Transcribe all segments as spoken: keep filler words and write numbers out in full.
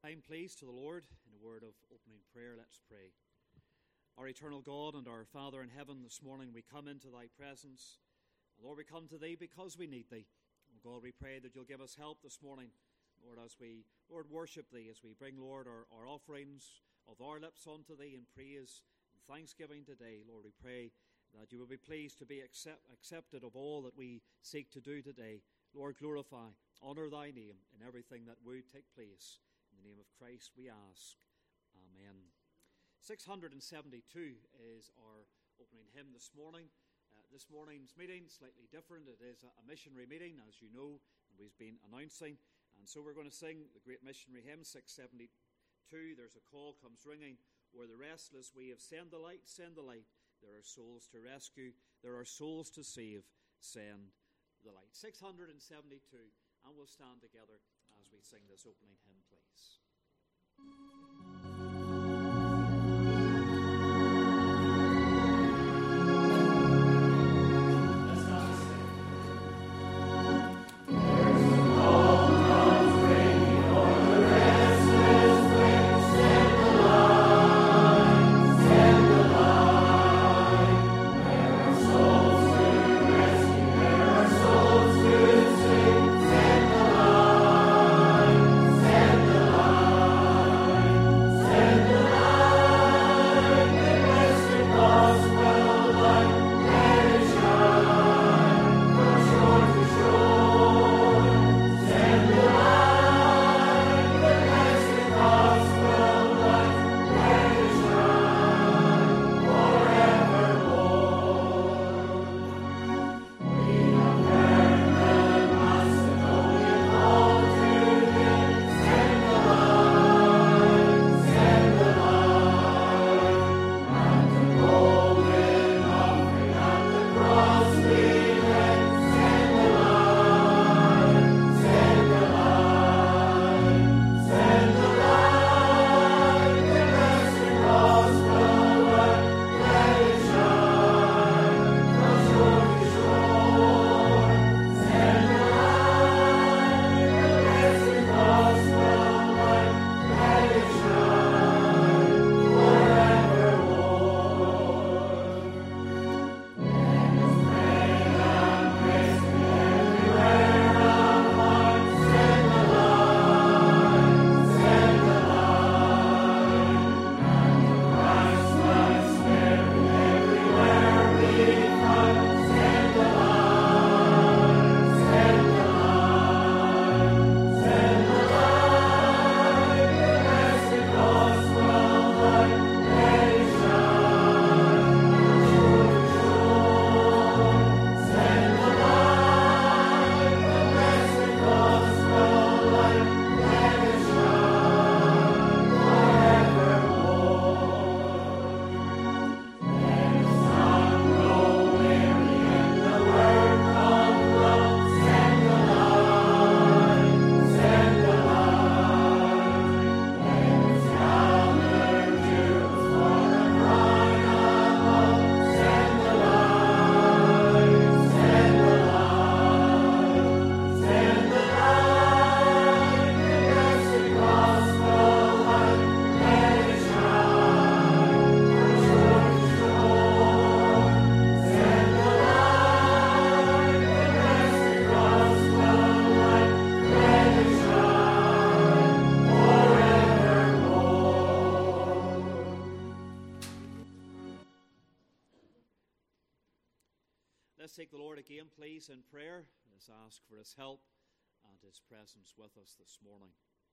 Time, please, to the Lord in a word of opening prayer. Let's pray. Our eternal God and our Father in heaven, this morning we come into thy presence. Lord, we come to thee because we need thee. Oh God, we pray that you'll give us help this morning, Lord, as we, Lord, worship thee, as we bring, Lord, our, our offerings of our lips unto thee in praise and thanksgiving today. Lord, we pray that you will be pleased to be accept, accepted of all that we seek to do today. Lord, glorify, honor thy name in everything that would take place. In the name of Christ we ask. Amen. six hundred seventy-two is our opening hymn this morning. Uh, this morning's meeting, slightly different. It is a, a missionary meeting, as you know, and we've been announcing. And so we're going to sing the great missionary hymn, six seventy-two. There's a call comes ringing, where the restless we have send the light, send the light. There are souls to rescue, there are souls to save, send the light. six hundred seventy-two, and we'll stand together as we sing this opening hymn, please. Let's take the Lord again, please, in prayer. Let's ask for his help and his presence with us this morning.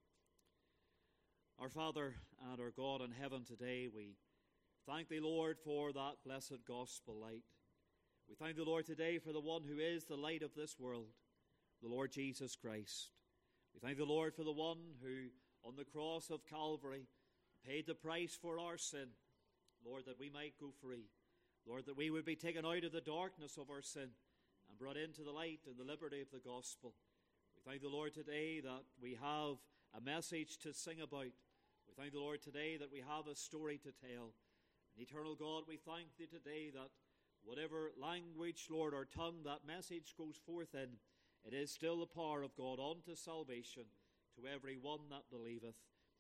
Our Father and our God in heaven, today we thank thee, Lord, for that blessed gospel light. We thank the Lord today for the one who is the light of this world, the Lord Jesus Christ. We thank the Lord for the one who, on the cross of Calvary, paid the price for our sin, Lord, that we might go free. Lord, that we would be taken out of the darkness of our sin and brought into the light and the liberty of the gospel. We thank the Lord today that we have a message to sing about. We thank the Lord today that we have a story to tell. And eternal God, we thank thee today that whatever language, Lord, or tongue that message goes forth in, it is still the power of God unto salvation to every one that believeth.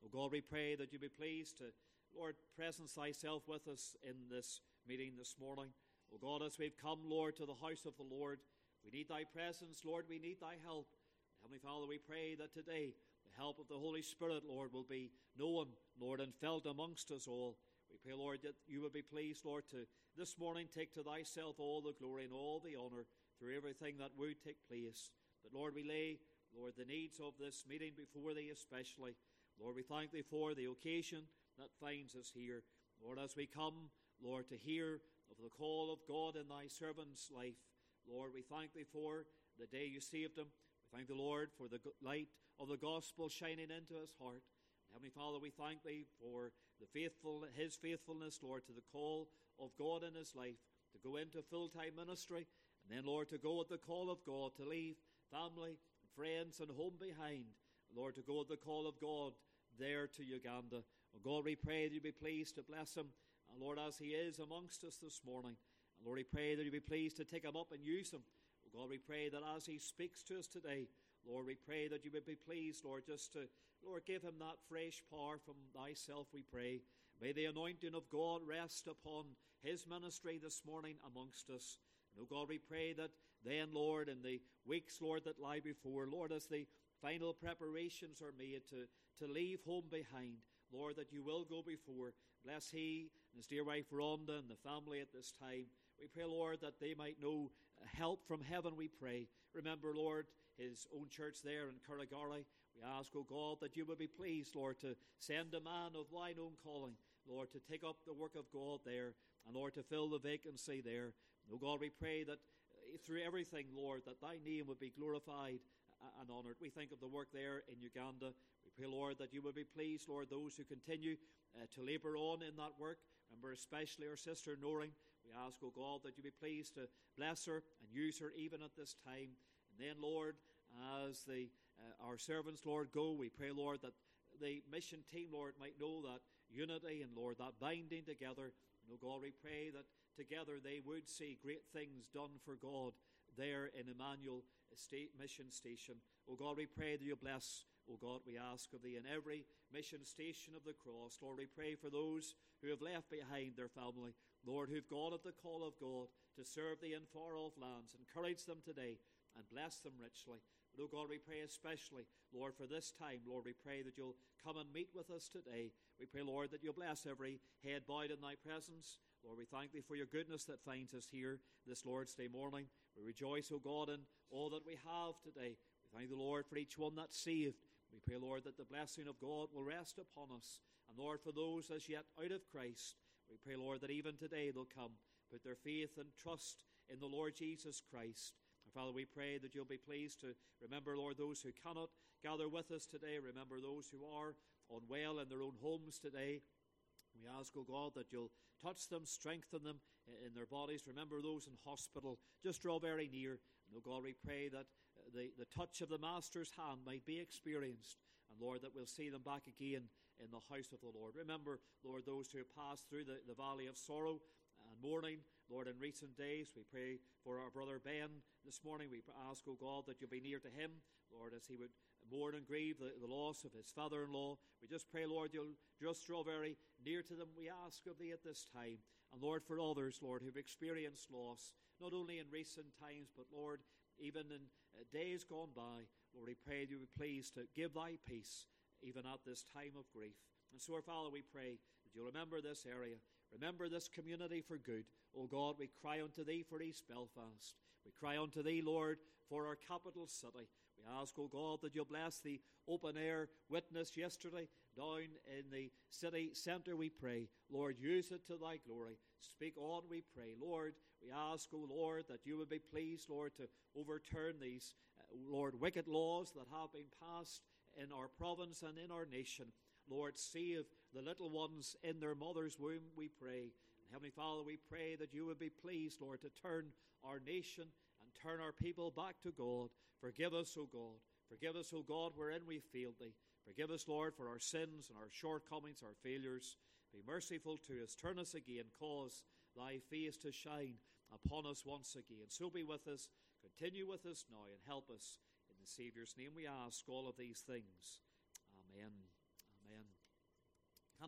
O God, we pray that you be pleased to, Lord, presence thyself with us in this meeting this morning. O God, as we've come, Lord, to the house of the Lord, we need thy presence, Lord, we need thy help. Heavenly Father, we pray that today the help of the Holy Spirit, Lord, will be known, Lord, and felt amongst us all. We pray, Lord, that you would be pleased, Lord, to this morning take to thyself all the glory and all the honour through everything that would take place. But, Lord, we lay, Lord, the needs of this meeting before thee especially. Lord, we thank thee for the occasion that finds us here. Lord, as we come, Lord, to hear of the call of God in thy servant's life, Lord, we thank thee for the day you saved him. We thank the Lord for the light of the gospel shining into his heart. Heavenly Father, we thank thee for the faithful, his faithfulness, Lord, to the call of God in his life, to go into full-time ministry, and then, Lord, to go at the call of God, to leave family, friends, and home behind. Lord, to go at the call of God there to Uganda. Oh God, we pray that you be pleased to bless him, and Lord, as he is amongst us this morning. And Lord, we pray that you be pleased to take him up and use him. Oh God, we pray that as he speaks to us today, Lord, we pray that you would be pleased, Lord, just to, Lord, give him that fresh power from thyself, we pray. May the anointing of God rest upon his ministry this morning amongst us. And, oh God, we pray that then, Lord, in the weeks, Lord, that lie before, Lord, as the final preparations are made to, to leave home behind, Lord, that you will go before. Bless he and his dear wife Rhonda and the family at this time. We pray, Lord, that they might know help from heaven, we pray. Remember, Lord, his own church there in Kurragari. We ask, O God, that you would be pleased, Lord, to send a man of thine own calling, Lord, to take up the work of God there, and, Lord, to fill the vacancy there. O God, we pray that through everything, Lord, that thy name would be glorified and honoured. We think of the work there in Uganda. We pray, Lord, that you would be pleased, Lord, those who continue uh, to labour on in that work. Remember especially our sister Noring. We ask, O God, that you be pleased to bless her and use her even at this time. And then, Lord, as the uh, our servants, Lord, go, we pray, Lord, that the mission team, Lord, might know that unity and, Lord, that binding together. And, O God, we pray that together they would see great things done for God there in Emmanuel State Mission Station. O God, we pray that you bless, O God, we ask of thee in every mission station of the cross. Lord, we pray for those who have left behind their family, Lord, who've gone at the call of God to serve thee in far-off lands. Encourage them today and bless them richly. But, O God, we pray especially, Lord, for this time, Lord, we pray that you'll come and meet with us today. We pray, Lord, that you'll bless every head bowed in thy presence. Lord, we thank thee for your goodness that finds us here this Lord's Day morning. We rejoice, O God, in all that we have today. We thank the Lord for each one that's saved. We pray, Lord, that the blessing of God will rest upon us. And, Lord, for those as yet out of Christ, we pray, Lord, that even today they'll come, put their faith and trust in the Lord Jesus Christ. And, Father, we pray that you'll be pleased to remember, Lord, those who cannot gather with us today. Remember those who are unwell in their own homes today. We ask, O God, that you'll touch them, strengthen them in their bodies. Remember those in hospital. Just draw very near. And, O God, we pray that the, the touch of the Master's hand might be experienced. And, Lord, that we'll see them back again in the house of the Lord. Remember, Lord, those who have passed through the, the valley of sorrow and mourning, Lord, in recent days. We pray for our brother Ben this morning. We ask, O God, that you'll be near to him, Lord, as he would mourn and grieve the, the loss of his father-in-law. We just pray, Lord, you'll just draw very near to them. We ask of thee at this time. And, Lord, for others, Lord, who've experienced loss, not only in recent times, but, Lord, even in uh, days gone by, Lord, we pray you be pleased to give thy peace even at this time of grief. And so, our Father, we pray that you'll remember this area, remember this community for good. O God, we cry unto thee for East Belfast. We cry unto thee, Lord, for our capital city. We ask, O God, that you'll bless the open-air witness yesterday down in the city centre, we pray. Lord, use it to thy glory. Speak on, we pray. Lord, we ask, O Lord, that you would be pleased, Lord, to overturn these, uh, Lord, wicked laws that have been passed in our province and in our nation. Lord, save the little ones in their mother's womb, we pray. And Heavenly Father, we pray that you would be pleased, Lord, to turn our nation and turn our people back to God. Forgive us, O God. Forgive us, O God, wherein we failed thee. Forgive us, Lord, for our sins and our shortcomings, our failures. Be merciful to us. Turn us again. Cause thy face to shine upon us once again. So be with us. Continue with us now and help us. In the Saviour's name we ask all of these things. Amen. Amen.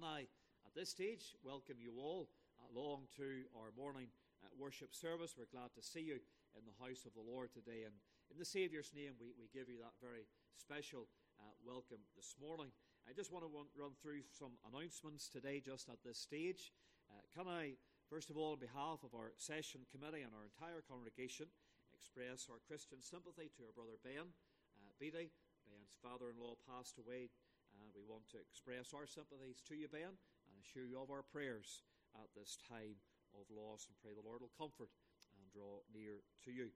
can I, at this stage, welcome you all along to our morning uh, worship service. We're glad to see you in the house of the Lord today. And in the Saviour's name, we, we give you that very special uh, welcome this morning. I just want to run, run through some announcements today just at this stage. Uh, can I, first of all, on behalf of our session committee and our entire congregation, express our Christian sympathy to our brother Ben uh, Beatty. Ben's father-in-law passed away. Uh, we want to express our sympathies to you, Ben, and assure you of our prayers at this time of loss, and pray the Lord will comfort and draw near to you.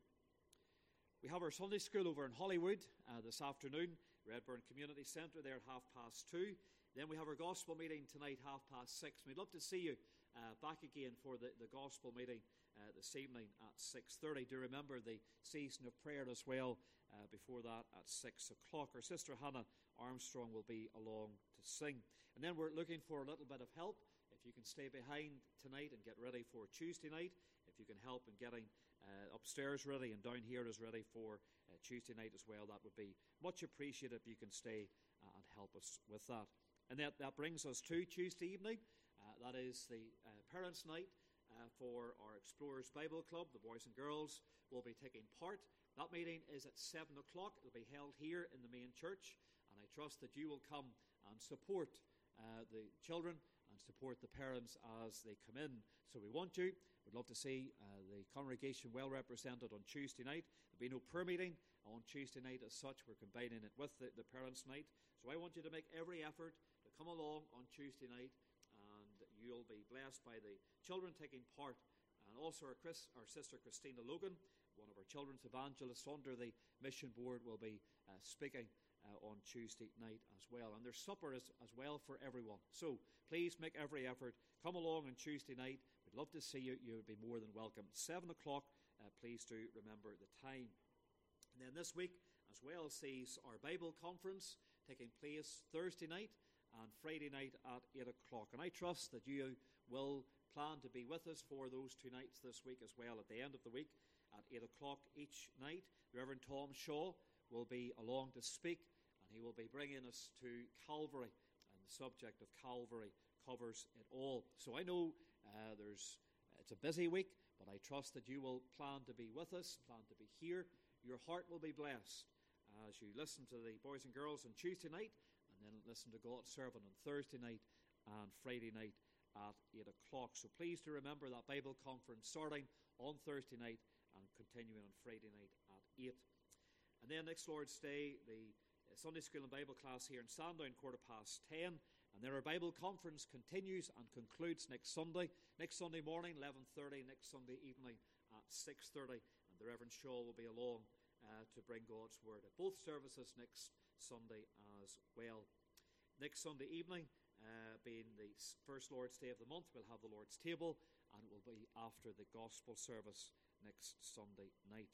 We have our Sunday school over in Hollywood uh, this afternoon, Redburn Community Centre, there at half past two. Then we have our gospel meeting tonight, half past six. We'd love to see you uh, back again for the, the gospel meeting uh, this evening at six thirty. Do remember the season of prayer as well uh, before that at six o'clock. Our sister Hannah Armstrong will be along to sing. And then we're looking for a little bit of help. If you can stay behind tonight and get ready for Tuesday night, if you can help in getting uh, upstairs ready and down here is ready for uh, Tuesday night as well, that would be much appreciated if you can stay uh, and help us with that. And that, that brings us to Tuesday evening. Uh, that is the uh, parents' night uh, for our Explorers Bible Club. The boys and girls will be taking part. That meeting is at seven o'clock. It will be held here in the main church. And I trust that you will come and support uh, the children and support the parents as they come in. So we want you. We'd love to see uh, the congregation well represented on Tuesday night. There'll be no prayer meeting on Tuesday night as such. We're combining it with the, the parents' night. So I want you to make every effort to come along on Tuesday night, and you'll be blessed by the children taking part. And also our, Chris, our sister Christina Logan, one of our children's evangelists under the mission board, will be uh, speaking Uh, on Tuesday night as well. And there's supper as, as well for everyone. So please make every effort. Come along on Tuesday night. We'd love to see you. You would be more than welcome. seven o'clock, uh, please do remember the time. And then this week as well sees our Bible conference taking place Thursday night and Friday night at eight o'clock. And I trust that you will plan to be with us for those two nights this week as well. At the end of the week at eight o'clock each night, the Reverend Tom Shaw will be along to speak, and he will be bringing us to Calvary, and the subject of Calvary covers it all. So I know uh, there's it's a busy week, but I trust that you will plan to be with us, plan to be here. Your heart will be blessed as you listen to the boys and girls on Tuesday night, and then listen to God's servant on Thursday night and Friday night at eight o'clock. So please do remember that Bible conference starting on Thursday night and continuing on Friday night at eight. And then next Lord's Day, the Sunday School and Bible class here in Sandown, quarter past ten. And then our Bible conference continues and concludes next Sunday. Next Sunday morning, eleven thirty. Next Sunday evening at six thirty. And the Reverend Shaw will be along uh, to bring God's Word at both services next Sunday as well. Next Sunday evening, uh, being the first Lord's Day of the month, we'll have the Lord's table, and it will be after the gospel service next Sunday night.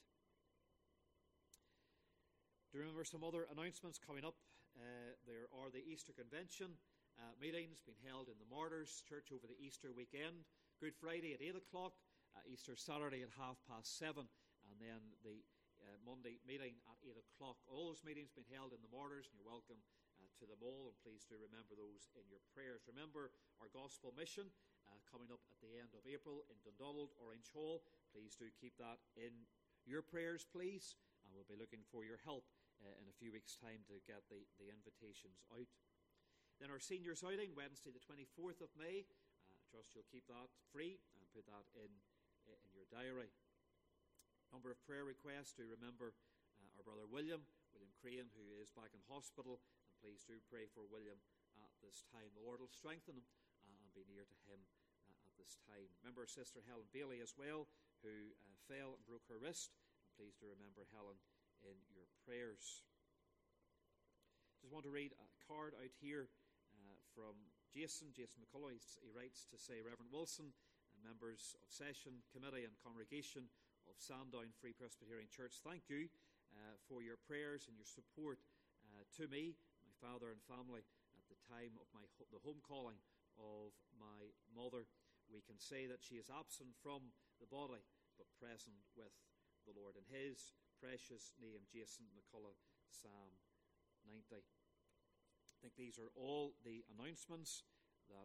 Do you remember some other announcements coming up? Uh, there are the Easter Convention uh, meetings being held in the Martyrs Church over the Easter weekend. Good Friday at eight o'clock, uh, Easter Saturday at half past seven, and then the uh, Monday meeting at eight o'clock. All those meetings being held in the Martyrs, and you're welcome uh, to them all, and please do remember those in your prayers. Remember our gospel mission uh, coming up at the end of April in Dundonald, Orange Hall. Please do keep that in your prayers, please, and we'll be looking for your help Uh, in a few weeks' time to get the, the invitations out. Then our seniors outing, Wednesday the twenty-fourth of May. Uh, I trust you'll keep that free and put that in, in your diary. Number of prayer requests. Do remember uh, our brother William, William Crane, who is back in hospital, and please do pray for William at this time. The Lord will strengthen him uh, and be near to him uh, at this time. Remember Sister Helen Bailey as well, who uh, fell and broke her wrist, and please do remember Helen in your prayers. Just want to read a card out here uh, from Jason, Jason McCullough. He writes to say, Reverend Wilson and members of Session Committee and Congregation of Sandown Free Presbyterian Church, thank you uh, for your prayers and your support uh, to me, my father and family, at the time of my ho- the home calling of my mother. We can say that she is absent from the body, but present with the Lord. In his precious name, Jason McCullough, Psalm ninety. I think these are all the announcements that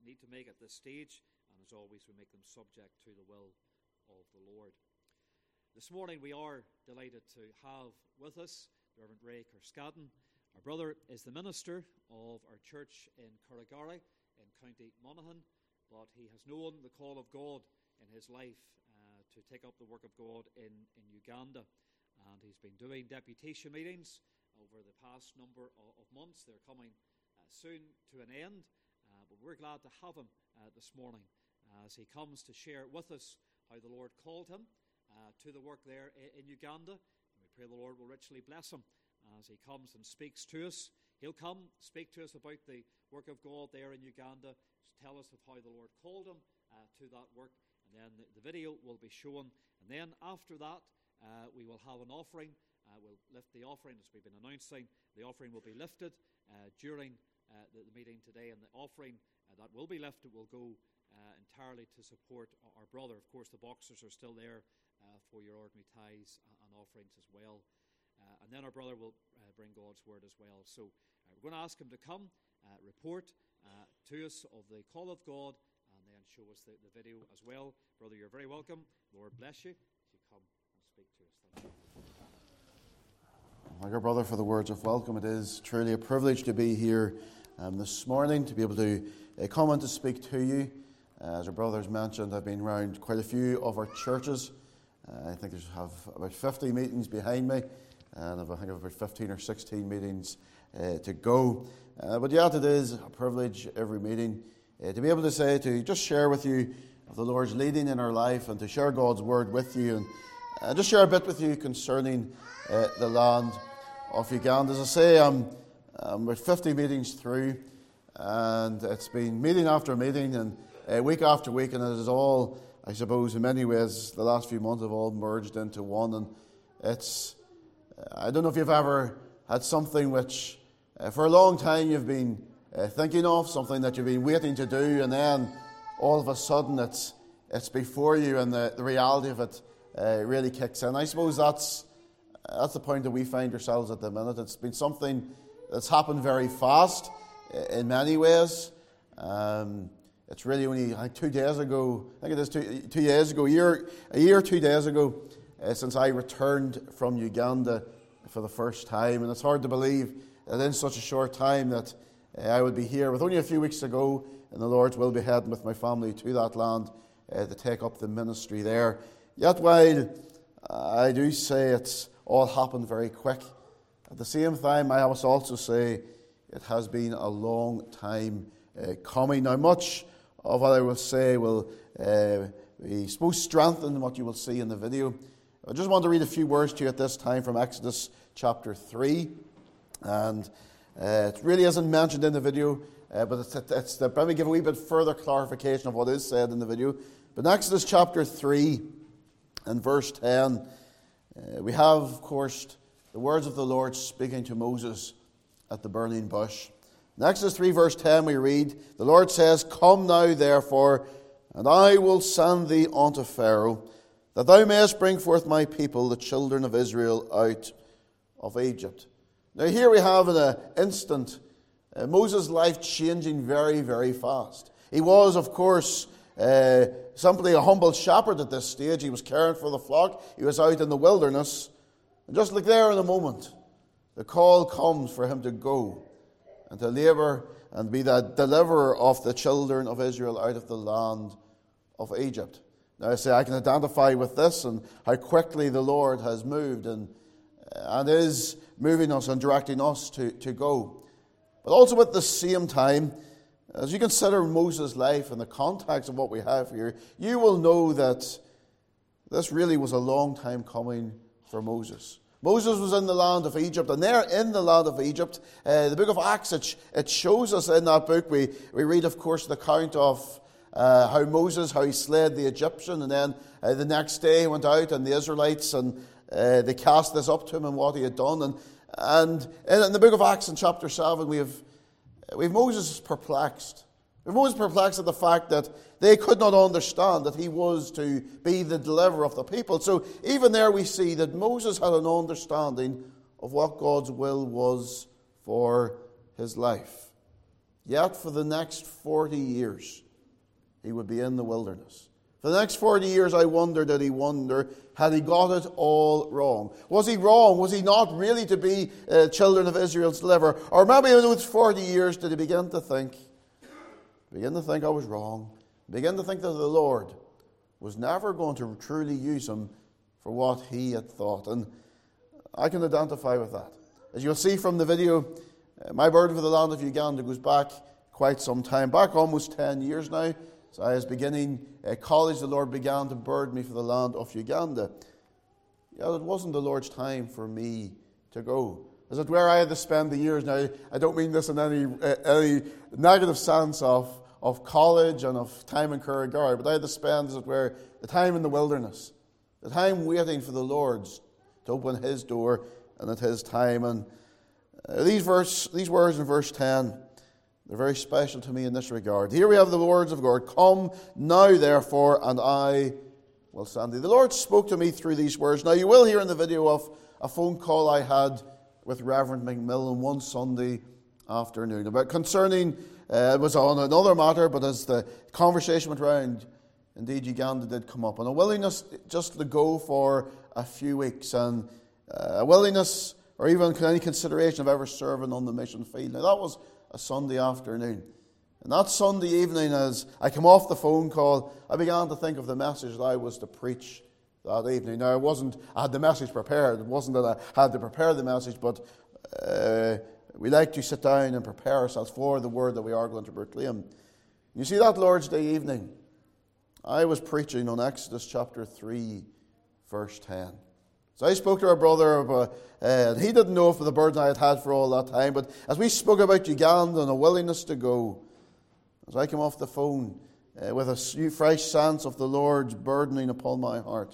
need to make at this stage, and as always we make them subject to the will of the Lord. This morning we are delighted to have with us Reverend Ray Kerskaden. Our brother is the minister of our church in Kurragari in County Monaghan, but he has known the call of God in his life uh, to take up the work of God in, in Uganda. And he's been doing deputation meetings over the past number of, of months. They're coming uh, soon to an end, uh, but we're glad to have him uh, this morning as he comes to share with us how the Lord called him uh, to the work there in, in Uganda. And we pray the Lord will richly bless him as he comes and speaks to us. He'll come, speak to us about the work of God there in Uganda, tell us of how the Lord called him uh, to that work, and then the, the video will be shown. And then after that, uh, we will have an offering. Uh, we'll lift the offering, as we've been announcing. The offering will be lifted uh, during uh, the, the meeting today, and the offering uh, that will be lifted will go uh, entirely to support our brother. Of course, the boxes are still there uh, for your ordinary tithes and offerings as well. Uh, and then our brother will uh, bring God's word as well. So uh, we're going to ask him to come, uh, report uh, to us of the call of God, and then show us the, the video as well. Brother, you're very welcome. Lord bless you as you come and speak to us. Thank you. Thank you, brother, for the words of welcome. It is truly a privilege to be here um, this morning, to be able to uh, come and to speak to you. Uh, as our brothers mentioned, I've been around quite a few of our churches. Uh, I think I have about fifty meetings behind me. And I think I have about fifteen or sixteen meetings uh, to go. Uh, but yet it is a privilege every meeting uh, to be able to say, to just share with you of the Lord's leading in our life and to share God's word with you. And uh, just share a bit with you concerning uh, the land of Uganda. As I say, I'm, I'm about fifty meetings through, and it's been meeting after meeting and uh, week after week, and it is all, I suppose, in many ways, the last few months have all merged into one. And it's I don't know if you've ever had something which uh, for a long time you've been uh, thinking of, something that you've been waiting to do, and then all of a sudden it's it's before you and the, the reality of it uh, really kicks in. I suppose that's that's the point that we find ourselves at the minute. It's been something that's happened very fast in many ways. Um, it's really only I think two days ago, I think it is two, two years ago, a year, a year, two days ago, Uh, since I returned from Uganda for the first time. And it's hard to believe that in such a short time that uh, I would be here with only a few weeks ago, and the Lord's will be heading with my family to that land uh, to take up the ministry there. Yet while uh, I do say it's all happened very quick, at the same time I must also say it has been a long time uh, coming. Now much of what I will say will uh, be supposed strengthen what you will see in the video. I just want to read a few words to you at this time from Exodus chapter three. And uh, it really isn't mentioned in the video, uh, but it's, it's to probably give a wee bit further clarification of what is said in the video. But in Exodus chapter three and verse ten, uh, we have, of course, the words of the Lord speaking to Moses at the burning bush. In Exodus three verse ten we read, the Lord says, "Come now therefore, and I will send thee unto Pharaoh, that thou mayest bring forth my people, the children of Israel, out of Egypt." Now here we have in an instant uh, Moses' life changing very, very fast. He was, of course, uh, simply a humble shepherd at this stage. He was caring for the flock. He was out in the wilderness. And just like there in a moment, the call comes for him to go and to labour and be the deliverer of the children of Israel out of the land of Egypt. Now I say I can identify with this and how quickly the Lord has moved and, and is moving us and directing us to, to go. But also at the same time, as you consider Moses' life in the context of what we have here, you will know that this really was a long time coming for Moses. Moses was in the land of Egypt, and there in the land of Egypt, uh, the book of Acts, it, it shows us in that book, we, we read, of course, the account of Uh, how Moses, how he slayed the Egyptian, and then uh, the next day he went out and the Israelites, and uh, they cast this up to him and what he had done. And and in the book of Acts in chapter seven, we have, we have Moses perplexed. We have Moses perplexed at the fact that they could not understand that he was to be the deliverer of the people. So even there we see that Moses had an understanding of what God's will was for his life. Yet for the next forty years, he would be in the wilderness. For the next forty years, I wonder, did he wonder, had he got it all wrong? Was he wrong? Was he not really to be uh, children of Israel's deliverer? Or maybe in those forty years, did he begin to think, begin to think I was wrong, begin to think that the Lord was never going to truly use him for what he had thought? And I can identify with that. As you'll see from the video, uh, my burden for the land of Uganda goes back quite some time, back almost ten years now. So I was beginning uh, college, the Lord began to burden me for the land of Uganda. Yet it wasn't the Lord's time for me to go. As it were, I had to spend the years. Now, I don't mean this in any uh, any negative sense of, of college and of time in Curragary, but I had to spend, as it were, the time in the wilderness, the time waiting for the Lord to open his door and at his time. And uh, these verse, these words in verse ten, they're very special to me in this regard. Here we have the words of God. Come now, therefore, and I will send thee. The Lord spoke to me through these words. Now, you will hear in the video of a phone call I had with Reverend McMillan one Sunday afternoon about concerning, uh, it was on another matter, but as the conversation went round, indeed Uganda did come up. And a willingness just to go for a few weeks, and uh, a willingness or even any consideration of ever serving on the mission field. Now, that was a Sunday afternoon. And that Sunday evening, as I came off the phone call, I began to think of the message that I was to preach that evening. Now, I wasn't, I had the message prepared. It wasn't that I had to prepare the message, but uh, we like to sit down and prepare ourselves for the word that we are going to proclaim. You see, that Lord's Day evening, I was preaching on Exodus chapter three, verse ten. So I spoke to our brother, about, uh, he didn't know of the burden I had had for all that time, but as we spoke about Uganda and a willingness to go, as I came off the phone uh, with a fresh sense of the Lord's burdening upon my heart,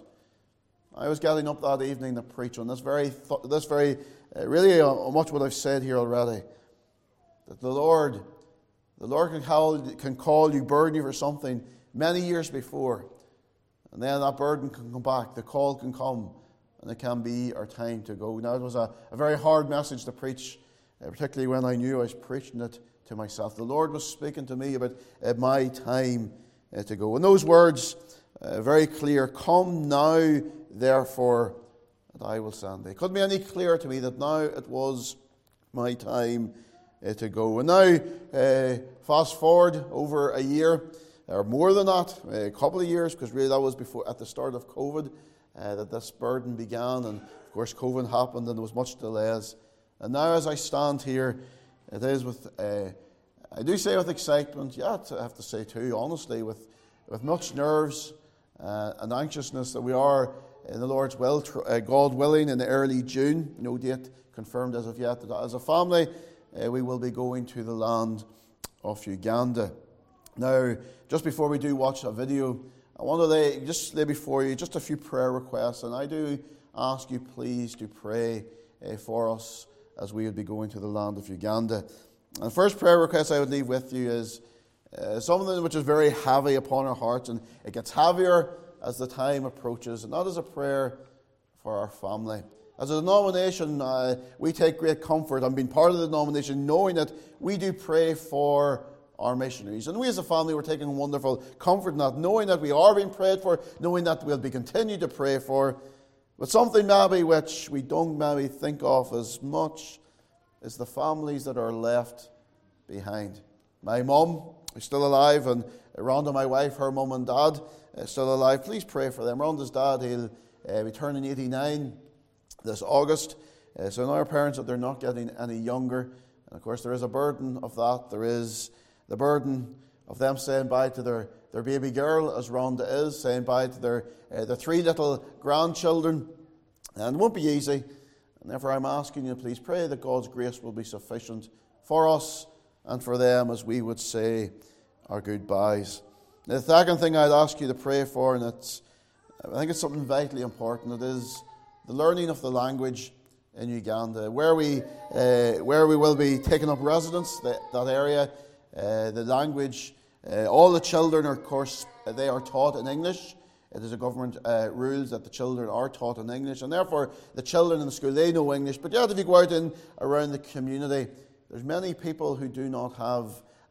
I was getting up that evening to preach on this very, th- this very, uh, really uh, much what I've said here already, that the Lord, the Lord can call, can call you, burden you for something many years before, and then that burden can come back, the call can come, and it can be our time to go. Now, it was a, a very hard message to preach, uh, particularly when I knew I was preaching it to myself. The Lord was speaking to me about uh, my time uh, to go. And those words, uh, very clear, come now, therefore, and I will send thee. It couldn't be any clearer to me that now it was my time uh, to go. And now, uh, fast forward over a year, or more than that, a couple of years, because really that was before at the start of COVID, Uh, that this burden began, and of course COVID happened and there was much delays. And now as I stand here, it is with, uh, I do say with excitement, yeah, I have to say too, honestly, with, with much nerves uh, and anxiousness that we are, in the Lord's will, tr- uh, God willing, in early June, no date confirmed as of yet, that as a family uh, we will be going to the land of Uganda. Now, just before we do watch a video, I want to lay, just lay before you just a few prayer requests, and I do ask you please to pray uh, for us as we would be going to the land of Uganda. And the first prayer request I would leave with you is uh, something which is very heavy upon our hearts, and it gets heavier as the time approaches, and that is a prayer for our family. As a denomination, uh, we take great comfort and being part of the denomination, knowing that we do pray for our missionaries. And we as a family, we're taking wonderful comfort in that, knowing that we are being prayed for, knowing that we'll be continued to pray for. But something maybe which we don't maybe think of as much is the families that are left behind. My mum is still alive, and Rhonda, my wife, her mum and dad, is still alive. Please pray for them. Rhonda's dad, he'll uh, be turning eighty-nine this August. Uh, so now our parents, that they're not getting any younger. And of course there is a burden of that. There is the burden of them saying bye to their, their baby girl, as Rhonda is, saying bye to their, uh, their three little grandchildren. And it won't be easy. And therefore I'm asking you, please pray that God's grace will be sufficient for us and for them as we would say our goodbyes. Now, the second thing I'd ask you to pray for, and it's, I think it's something vitally important, it is the learning of the language in Uganda, where we, uh, where we will be taking up residence, that, that area. Uh, the language, uh, all the children are, of course, uh, they are taught in English. It is a government uh, rules that the children are taught in English, and therefore the children in the school, they know English. But yet if you go out in around the community, there's many people who do not have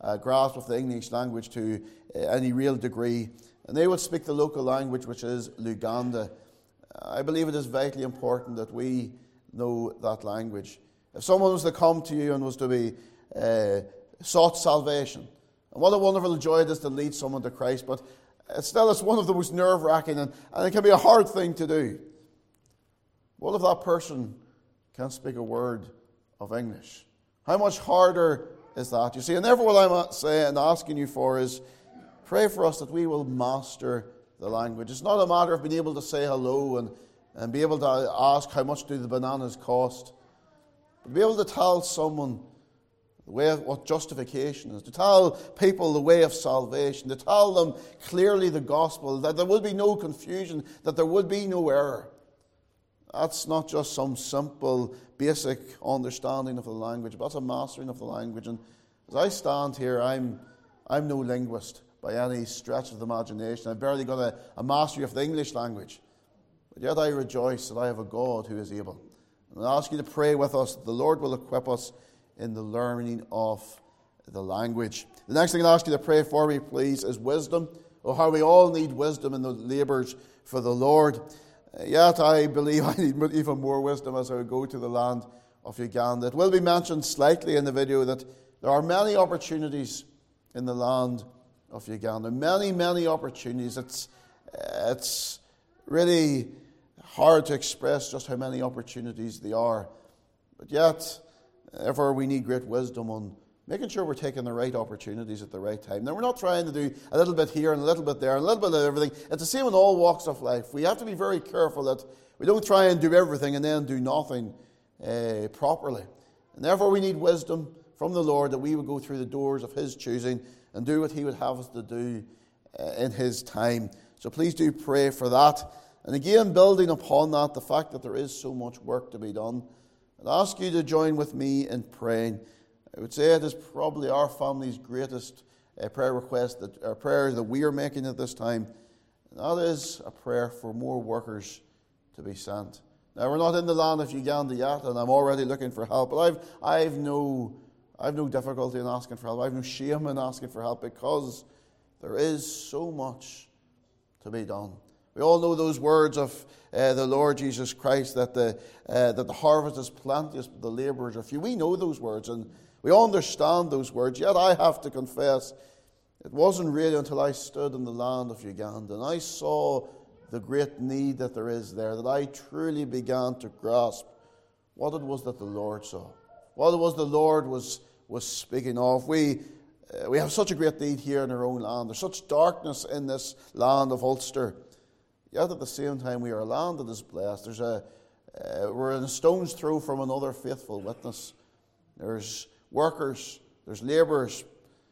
a grasp of the English language to uh, any real degree, and they would speak the local language, which is Luganda. I believe it is vitally important that we know that language. If someone was to come to you and was to be uh, sought salvation, and what a wonderful joy it is to lead someone to Christ, but still it's one of the most nerve-wracking, and, and it can be a hard thing to do. What if that person can't speak a word of English? How much harder is that? You see, and therefore what I'm saying and asking you for is pray for us that we will master the language. It's not a matter of being able to say hello and, and be able to ask how much do the bananas cost. But be able to tell someone the way of what justification is, to tell people the way of salvation, to tell them clearly the gospel, that there would be no confusion, that there would be no error. That's not just some simple, basic understanding of the language, but that's a mastering of the language. And as I stand here, I'm, I'm no linguist by any stretch of the imagination. I've barely got a, a mastery of the English language. But yet I rejoice that I have a God who is able. And I ask you to pray with us that the Lord will equip us in the learning of the language. The next thing I'll ask you to pray for me, please, is wisdom. Oh, how we all need wisdom in the labours for the Lord. Uh, yet I believe I need even more wisdom as I go to the land of Uganda. It will be mentioned slightly in the video that there are many opportunities in the land of Uganda. Many, many opportunities. It's, uh, it's really hard to express just how many opportunities there are. But yet, therefore, we need great wisdom on making sure we're taking the right opportunities at the right time. Now, we're not trying to do a little bit here and a little bit there and a little bit of everything. It's the same in all walks of life. We have to be very careful that we don't try and do everything and then do nothing uh, properly. And therefore, we need wisdom from the Lord that we would go through the doors of His choosing and do what He would have us to do uh, in His time. So please do pray for that. And again, building upon that, the fact that there is so much work to be done, I'd ask you to join with me in praying. I would say it is probably our family's greatest uh, prayer request, that our prayer that we are making at this time. And that is a prayer for more workers to be sent. Now, we're not in the land of Uganda yet, and I'm already looking for help. But I've, I've, no, I've no difficulty in asking for help. I've no shame in asking for help because there is so much to be done. We all know those words of uh, the Lord Jesus Christ, that the uh, that the harvest is plenteous, but the labourers are few. We know those words, and we understand those words. Yet I have to confess, it wasn't really until I stood in the land of Uganda and I saw the great need that there is there that I truly began to grasp what it was that the Lord saw, what it was the Lord was was speaking of. We uh, we have such a great need here in our own land. There's such darkness in this land of Ulster. Yet at the same time, we are a land that is blessed. There's a, uh, we're in a stone's throw from another faithful witness. There's workers, there's labourers.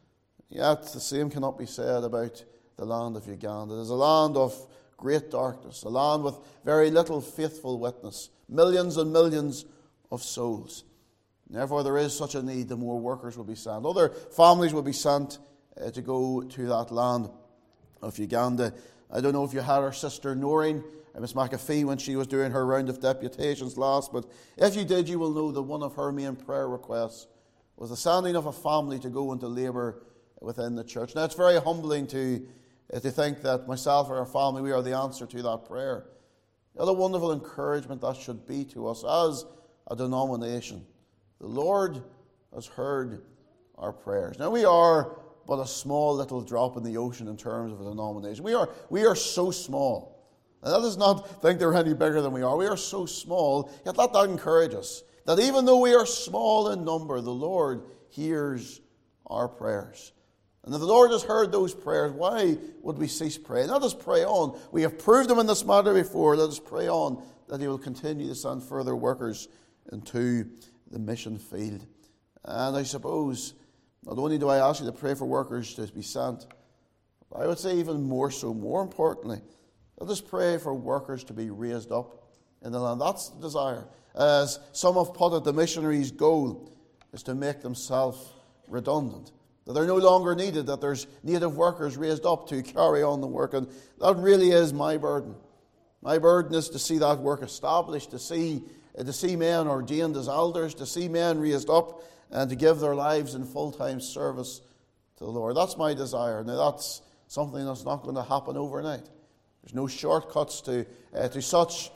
Yet the same cannot be said about the land of Uganda. It is a land of great darkness, a land with very little faithful witness, millions and millions of souls. Therefore, there is such a need that more workers will be sent. Other families will be sent uh, to go to that land of Uganda. I don't know if you had our sister Noreen, Miss McAfee, when she was doing her round of deputations last, but if you did, you will know that one of her main prayer requests was the sending of a family to go into labour within the church. Now, it's very humbling to, uh, to think that myself or our family, we are the answer to that prayer. What a wonderful encouragement that should be to us as a denomination. The Lord has heard our prayers. Now, we are but a small little drop in the ocean in terms of a denomination. We are, we are so small. And that does not think they're any bigger than we are. We are so small, yet let that encourage us. That even though we are small in number, the Lord hears our prayers. And if the Lord has heard those prayers, why would we cease praying? Let us pray on. We have proved Him in this matter before. Let us pray on that He will continue to send further workers into the mission field. And I suppose, not only do I ask you to pray for workers to be sent, but I would say even more so, more importantly, let us pray for workers to be raised up in the land. That's the desire. As some have put it, the missionaries' goal is to make themselves redundant. That they're no longer needed, that there's native workers raised up to carry on the work. And that really is my burden. My burden is to see that work established, to see, to see men ordained as elders, to see men raised up, and to give their lives in full-time service to the Lord. That's my desire. Now, that's something that's not going to happen overnight. There's no shortcuts to, uh, to such.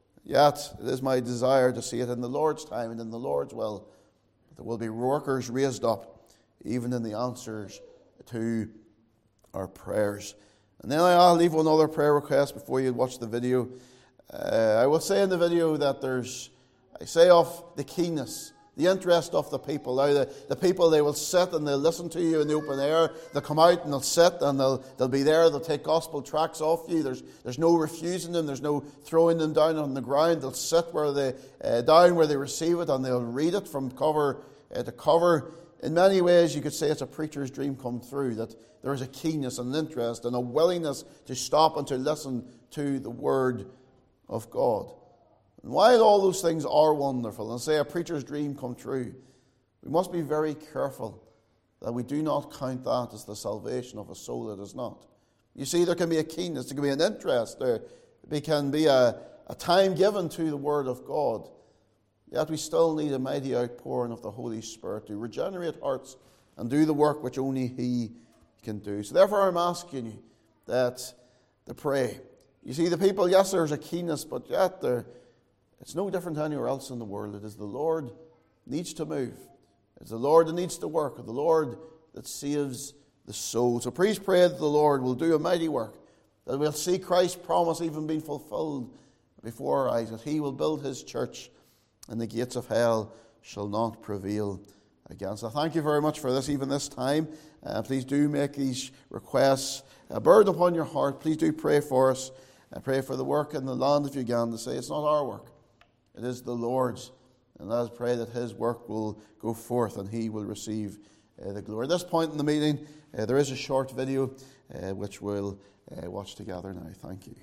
Yet, it is my desire to see it in the Lord's time and in the Lord's will. There will be workers raised up, even in the answers to our prayers. And then I'll leave one other prayer request before you watch the video. Uh, I will say in the video that there's, I say of the keenness, the interest of the people. Now, the, the people, they will sit and they'll listen to you in the open air. They'll come out and they'll sit and they'll they'll be there. They'll take gospel tracts off you. There's there's no refusing them. There's no throwing them down on the ground. They'll sit where they uh, down where they receive it, and they'll read it from cover uh, to cover. In many ways, you could say it's a preacher's dream come true, that there is a keenness and interest and a willingness to stop and to listen to the Word of God. And while all those things are wonderful, and say a preacher's dream come true, we must be very careful that we do not count that as the salvation of a soul that is not. You see, there can be a keenness, there can be an interest, there can be a, a time given to the Word of God. Yet we still need a mighty outpouring of the Holy Spirit to regenerate hearts and do the work which only He can do. So therefore I'm asking you that to pray. You see, the people, yes, there's a keenness, but yet there, it's no different to anywhere else in the world. It is the Lord needs to move. It's the Lord that needs to work. It's the Lord that saves the soul. So please pray that the Lord will do a mighty work, that we'll see Christ's promise even being fulfilled before our eyes, that He will build His church and the gates of hell shall not prevail against. I thank you very much for this, even this time. Uh, please do make these requests a burden upon your heart. Please do pray for us. Uh, pray for the work in the land of Uganda. Say it's not our work, it is the Lord's. And let us pray that His work will go forth and He will receive uh, the glory. At this point in the meeting, uh, there is a short video uh, which we'll uh, watch together now. Thank you.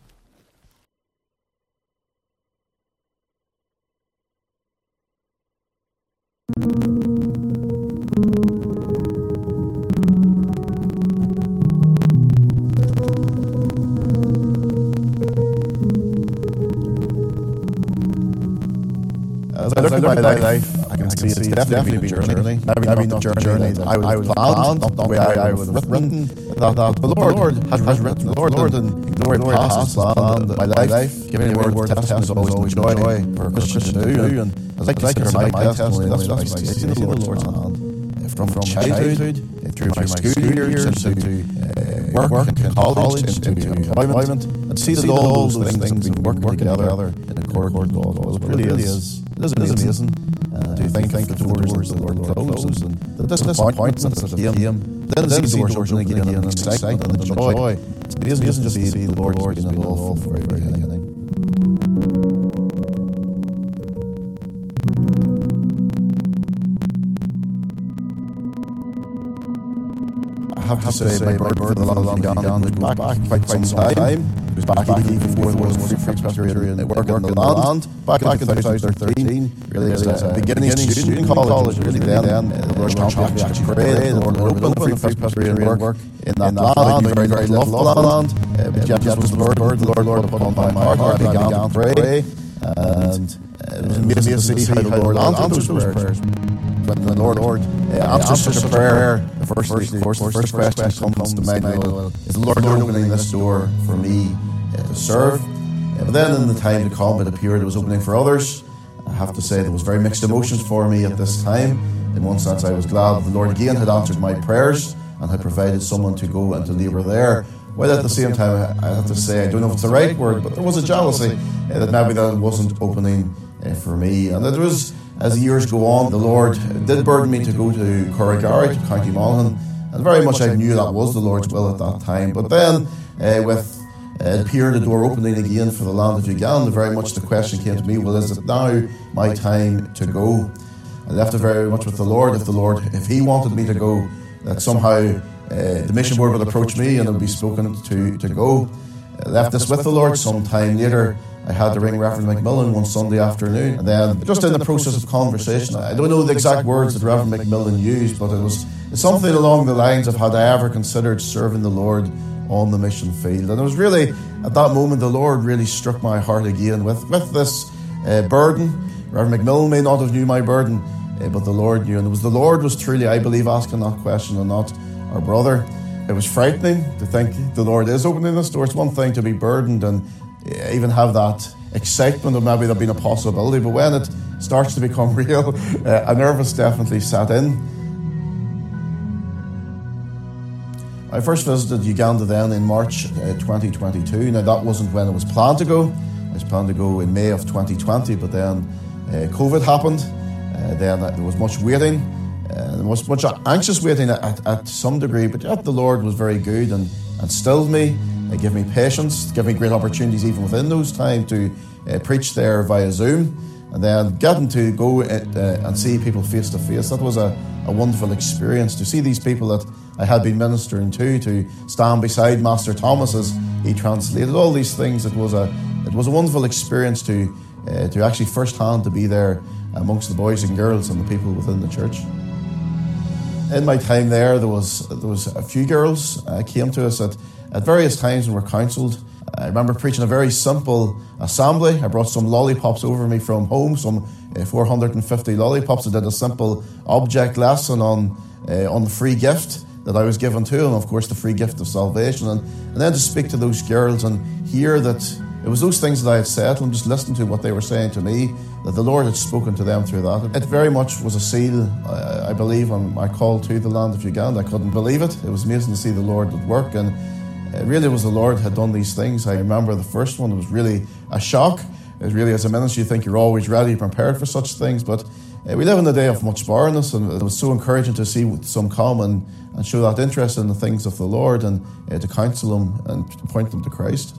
As I look at my life, I can see it's definitely been a journey. Maybe not the journey that I would have planned, not the way I would have written. That the Lord has written, the Lord in glory past has planned my life. Giving the word testimony is always joy for a Christian to do. And as I consider my testimony, that's what I see in the Lord's hand. From childhood, through my school years, into uh, work, into college, into employment, and see that all those things have been working together in accord with God. It really is. It is amazing uh, to think, think that the doors of the Lord closed, and the disappointments that came, then see the doors opening again, and the excitement and the joy. It's amazing just to see the Lord being involved from the very beginning. I have to say, my bird for the long gone was back quite some time. It was back even before there was Free Presbyterian work on the land. Back in two thousand thirteen, really as a beginning student college, really then, the Lord's Champion actually prayed, the Lord opened Free Presbyterian work in that land, very, very lovely land. But yet just was the word, the Lord, Lord upon my heart, I began to pray, and it was amazing to see how the Lord answered those prayers. When the Lord, Lord uh, answers a prayer, the first, first, of course, the first question comes to mind, well, is the Lord opening this door for me uh, to serve? Uh, but then in the time to come, it appeared it was opening for others. I have to say there was very mixed emotions for me at this time. In one sense, I was glad the Lord again had answered my prayers and had provided someone to go and to labour there. While at the same time, I have to say, I don't know if it's the right word, but there was a jealousy uh, that maybe that wasn't opening uh, for me. And there was, as the years go on, the Lord did burden me to go to Corrigary, to County Monaghan, and very much I knew that was the Lord's will at that time. But then, uh, with uh, it appeared the door opening again for the land of Uganda, very much the question came to me, well, is it now my time to go? I left it very much with the Lord. If the Lord, if He wanted me to go, that somehow uh, the mission board would approach me and it would be spoken to to go. I left this with the Lord. Some time later, I had to ring Reverend McMillan one Sunday afternoon, and then just in the process of conversation, I don't know the exact words that Reverend McMillan used, but it was something along the lines of, had I ever considered serving the Lord on the mission field? And it was really, at that moment, the Lord really struck my heart again with, with this uh, burden. Reverend McMillan may not have knew my burden, uh, but the Lord knew. And it was the Lord was truly, I believe, asking that question and not our brother. It was frightening to think the Lord is opening this door. It's one thing to be burdened and even have that excitement of maybe there being a possibility, but when it starts to become real, uh, a nervous definitely set in. I first visited Uganda then in March uh, twenty twenty-two. Now that wasn't when it was planned to go. It was planned to go in May of twenty twenty, but then uh, COVID happened. Uh, then uh, there was much waiting. Uh, there was much anxious waiting at, at some degree, but yet the Lord was very good and, and stilled me, uh, gave me patience, gave me great opportunities even within those times to uh, preach there via Zoom, and then getting to go uh, and see people face to face. That was a, a wonderful experience, to see these people that I had been ministering to, to stand beside Master Thomas as he translated all these things. It was a, it was a wonderful experience to, uh, to actually first-hand to be there amongst the boys and girls and the people within the church. In my time there, there was there was a few girls uh, came to us at, at various times and were counselled. I remember preaching a very simple assembly. I brought some lollipops over with me from home, some uh, four hundred fifty lollipops. I did a simple object lesson on uh, on the free gift that I was given to, and of course the free gift of salvation. And, and then to speak to those girls and hear that it was those things that I had said, and just listen to what they were saying to me, that the Lord had spoken to them through that. It very much was a seal, I, I believe, on my call to the land of Uganda. I couldn't believe it. It was amazing to see the Lord at work, and it really was the Lord had done these things. I remember the first one, it was really a shock. It was really, as a minister, you think you're always ready, prepared for such things, but uh, we live in a day of much barrenness, and it was so encouraging to see some come and, and show that interest in the things of the Lord, and uh, to counsel them and to point them to Christ.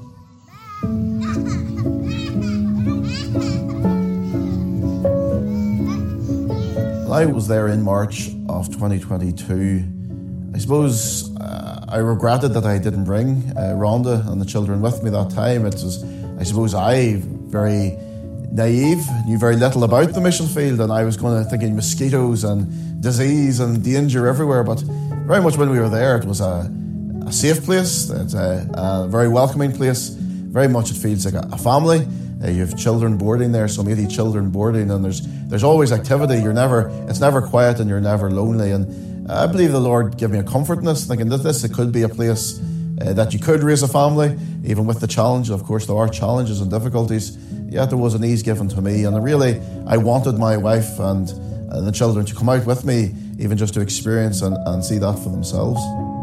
I was there in March of twenty twenty-two. I suppose uh, I regretted that I didn't bring uh, Rhonda and the children with me that time. It was, I suppose, I, very naive, knew very little about the mission field, and I was going to thinking mosquitoes and disease and danger everywhere. But very much when we were there, it was a, a safe place. It's a, a very welcoming place. Very much it feels like a, a family. Uh, you have children boarding there, some eighty children boarding, and there's there's always activity. You're never, it's never quiet, and you're never lonely. And I believe the Lord gave me a comfort in this, thinking that this it could be a place uh, that you could raise a family, even with the challenge. Of course, there are challenges and difficulties. Yet there was an ease given to me, and I really I wanted my wife and, and the children to come out with me, even just to experience and, and see that for themselves.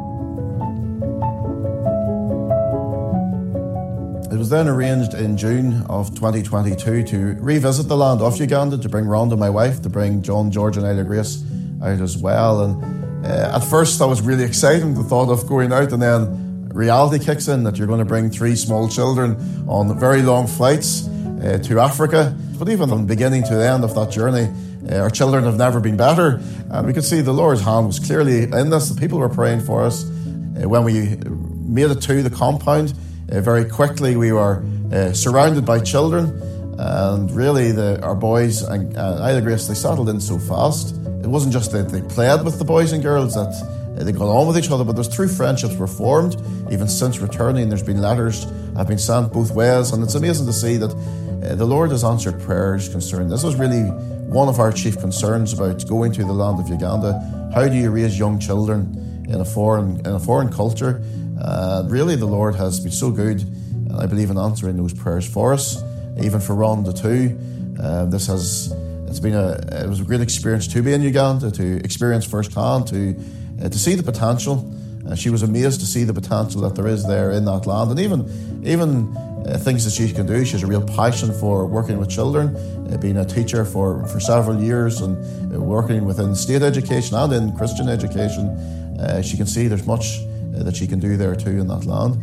It was then arranged in June of twenty twenty-two to revisit the land of Uganda, to bring Rhonda, my wife, to bring John, George and Ida Grace out as well. And uh, at first that was really exciting, the thought of going out, and then reality kicks in that you're going to bring three small children on very long flights uh, to Africa. But even from beginning to the end of that journey, uh, our children have never been better. And we could see the Lord's hand was clearly in this. The people were praying for us. Uh, when we made it to the compound, Uh, very quickly we were uh, surrounded by children, and really the, our boys and uh, Ida Grace, they settled in so fast. It wasn't just that they played with the boys and girls, that uh, they got on with each other, but there's true friendships were formed. Even since returning, there's been letters have been sent both ways, and it's amazing to see that uh, the Lord has answered prayers concerning this. Was really one of our chief concerns about going to the land of Uganda. How do you raise young children in a foreign in a foreign culture? Uh, really, the Lord has been so good, and I believe in answering those prayers for us, even for Rhonda too. Uh, this has it's been a it was a great experience to be in Uganda, to experience firsthand, to uh, to see the potential. Uh, she was amazed to see the potential that there is there in that land, and even even uh, things that she can do. She has a real passion for working with children, uh, being a teacher for, for several years, and uh, working within state education and in Christian education. Uh, she can see there's much uh, that she can do there too in that land.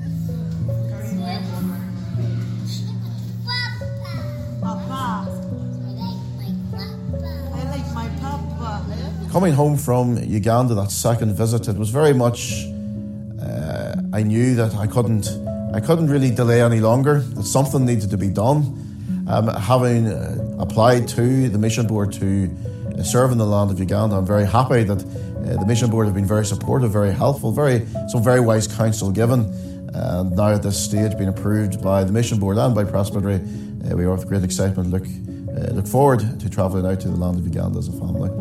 Coming home from Uganda, that second visit, it was very much, uh, I knew that I couldn't I couldn't really delay any longer, that something needed to be done. Um, having uh, applied to the Mission Board to uh, serve in the land of Uganda, I'm very happy that uh, the Mission Board have been very supportive, very helpful, very some very wise counsel given. And now at this stage, being approved by the Mission Board and by Presbytery, uh, we are with great excitement look uh, look forward to travelling out to the land of Uganda as a family.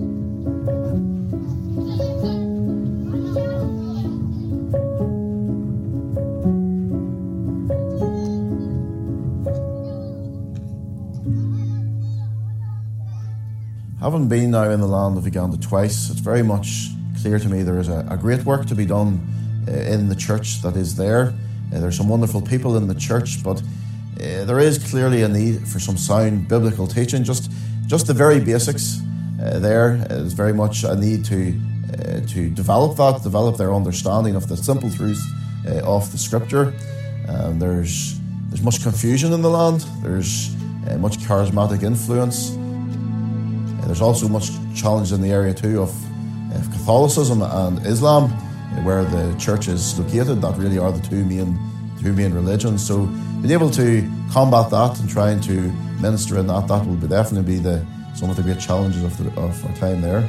Having been now in the land of Uganda twice, it's very much clear to me there is a, a great work to be done uh, in the church that is there. Uh, there's some wonderful people in the church, but uh, there is clearly a need for some sound biblical teaching. Just, just the very basics uh, there is very much a need to uh, to develop that, develop their understanding of the simple truths uh, of the Scripture. Um, there's there's much confusion in the land. There's uh, much charismatic influence. There's also much challenge in the area too of, of Catholicism and Islam, where the church is located. That really are the two main, two main religions. So being able to combat that and trying to minister in that, that will be definitely be the some of the great challenges of, the, of our time there.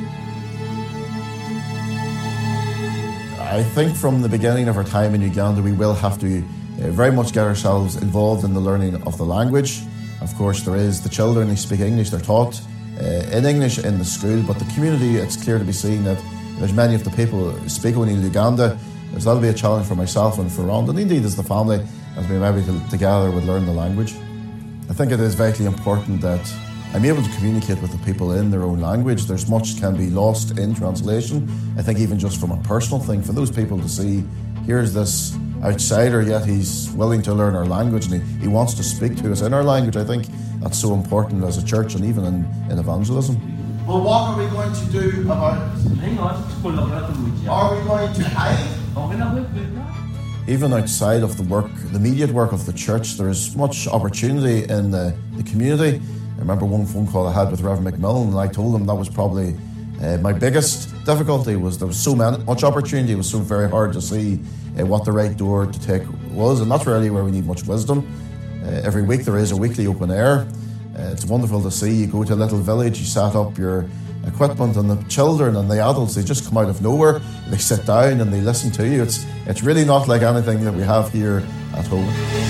I think from the beginning of our time in Uganda, we will have to uh, very much get ourselves involved in the learning of the language. Of course, there is the children who speak English, they're taught Uh, in English in the school, but the community, it's clear to be seen that there's many of the people who speak only Luganda. So that'll be a challenge for myself and for Ron, and indeed as the family, as we maybe together would learn the language. I think it is vitally important that I'm able to communicate with the people in their own language. There's much can be lost in translation. I think even just from a personal thing, for those people to see, here's this outsider, yet he's willing to learn our language and he, he wants to speak to us in our language. I think that's so important as a church and even in, in evangelism. Well, what are we going to do about it? Are we going to hide? Even outside of the work, the immediate work of the church, there's much opportunity in the, the community. I remember one phone call I had with Reverend McMillan, and I told him that was probably uh, my biggest difficulty, was there was so many, much opportunity. It was so very hard to see uh, what the right door to take was, and that's really where we need much wisdom. Uh, every week there is a weekly open air. Uh, it's wonderful to see. You go to a little village, you set up your equipment, and the children and the adults, they just come out of nowhere. They sit down and they listen to you. It's it's really not like anything that we have here at home.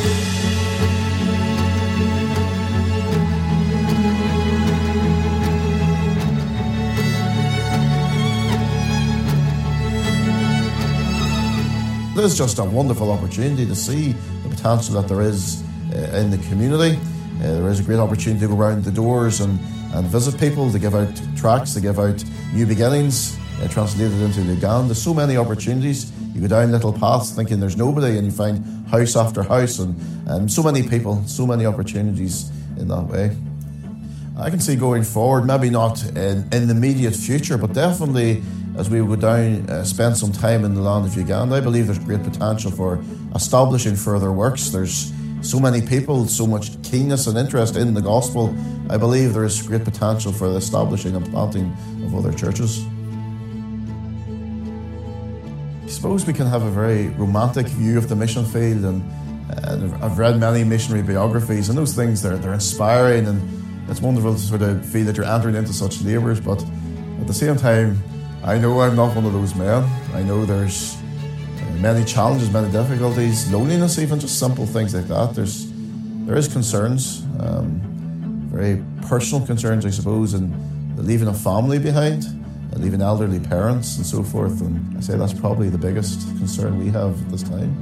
It is just a wonderful opportunity to see the potential that there is uh, in the community. Uh, there is a great opportunity to go around the doors and, and visit people, to give out tracts, to give out new beginnings, uh, translated into Luganda. There's so many opportunities. You go down little paths thinking there's nobody, and you find house after house, and, and so many people, so many opportunities in that way. I can see going forward, maybe not in, in the immediate future, but definitely as we go down, uh, spend some time in the land of Uganda, I believe there's great potential for establishing further works. There's so many people, so much keenness and interest in the gospel. I believe there is great potential for the establishing and planting of other churches. I suppose we can have a very romantic view of the mission field, and, and I've read many missionary biographies, and those things, they're, they're inspiring, and it's wonderful to sort of feel that you're entering into such labours, but at the same time, I know I'm not one of those men. I know there's uh, many challenges, many difficulties, loneliness, even just simple things like that. There's, there is concerns, um, very personal concerns, I suppose, and the leaving a family behind, and leaving elderly parents and so forth. And I say that's probably the biggest concern we have at this time.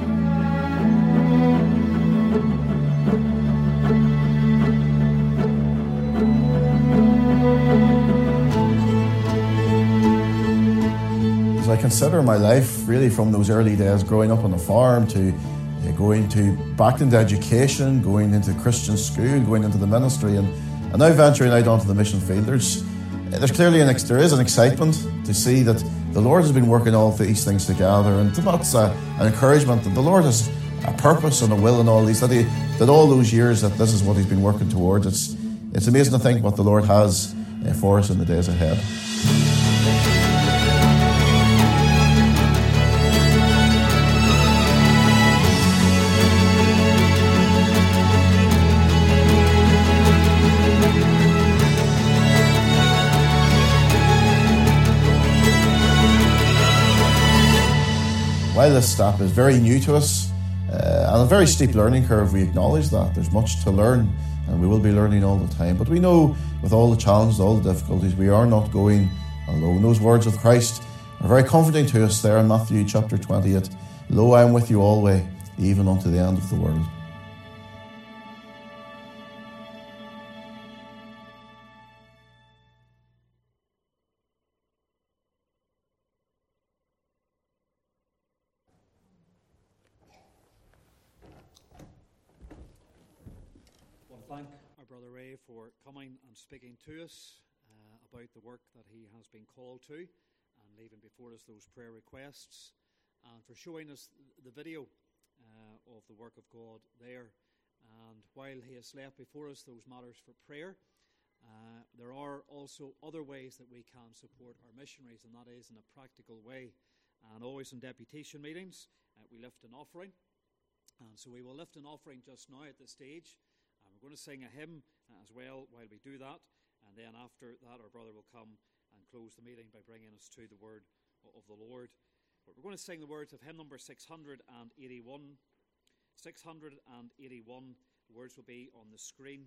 I consider my life really from those early days, growing up on a farm, to uh, going to back into education, going into Christian school, going into the ministry, and, and now venturing out onto the mission field. There's, there's clearly an ex- there is an excitement to see that the Lord has been working all these things together, and that's a, an encouragement that the Lord has a purpose and a will in all these, that, he, that all those years that this is what He's been working towards. It's, it's amazing to think what the Lord has uh, for us in the days ahead. While this step is very new to us, uh, and a very steep learning curve, we acknowledge that. There's much to learn and we will be learning all the time. But we know with all the challenges, all the difficulties, we are not going alone. Those words of Christ are very comforting to us there in Matthew chapter twenty-eight. Lo, I am with you always, even unto the end of the world. Thank our brother Ray for coming and speaking to us uh, about the work that he has been called to, and leaving before us those prayer requests, and for showing us the video uh, of the work of God there. And while he has left before us those matters for prayer, uh, there are also other ways that we can support our missionaries, and that is in a practical way. And always in deputation meetings, uh, we lift an offering. And so we will lift an offering just now at this stage. And we're going to sing a hymn uh, as well while we do that. And then after that, our brother will come and close the meeting by bringing us to the word of the Lord. But we're going to sing the words of hymn number six hundred eighty-one. six hundred eighty-one. The words will be on the screen.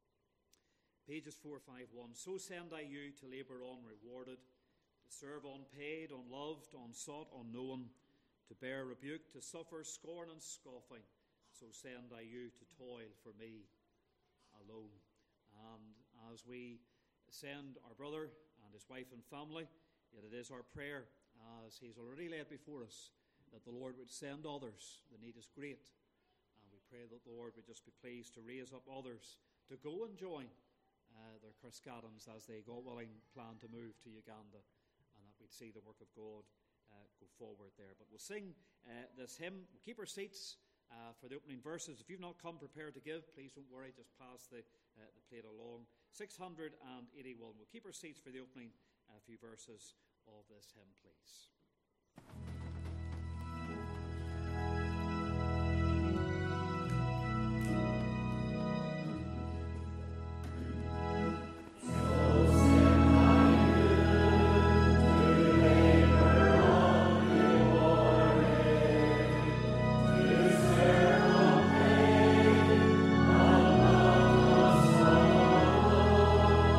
Pages four fifty-one. So send I you to labour on rewarded, to serve unpaid, unloved, unsought, unknown, to bear rebuke, to suffer scorn and scoffing. So send I you to toil for me alone. And as we send our brother and his wife and family, yet it is our prayer, as he's already laid before us, that the Lord would send others. The need is great. And we pray that the Lord would just be pleased to raise up others to go and join uh, their Carskadans as they, God willing, plan to move to Uganda, and that we'd see the work of God uh, go forward there. But we'll sing uh, this hymn. We'll keep our seats Uh, for the opening verses. If you've not come prepared to give, please don't worry, just pass the, uh, the plate along. six hundred eighty-one. We'll keep our seats for the opening uh, few verses of this hymn, please.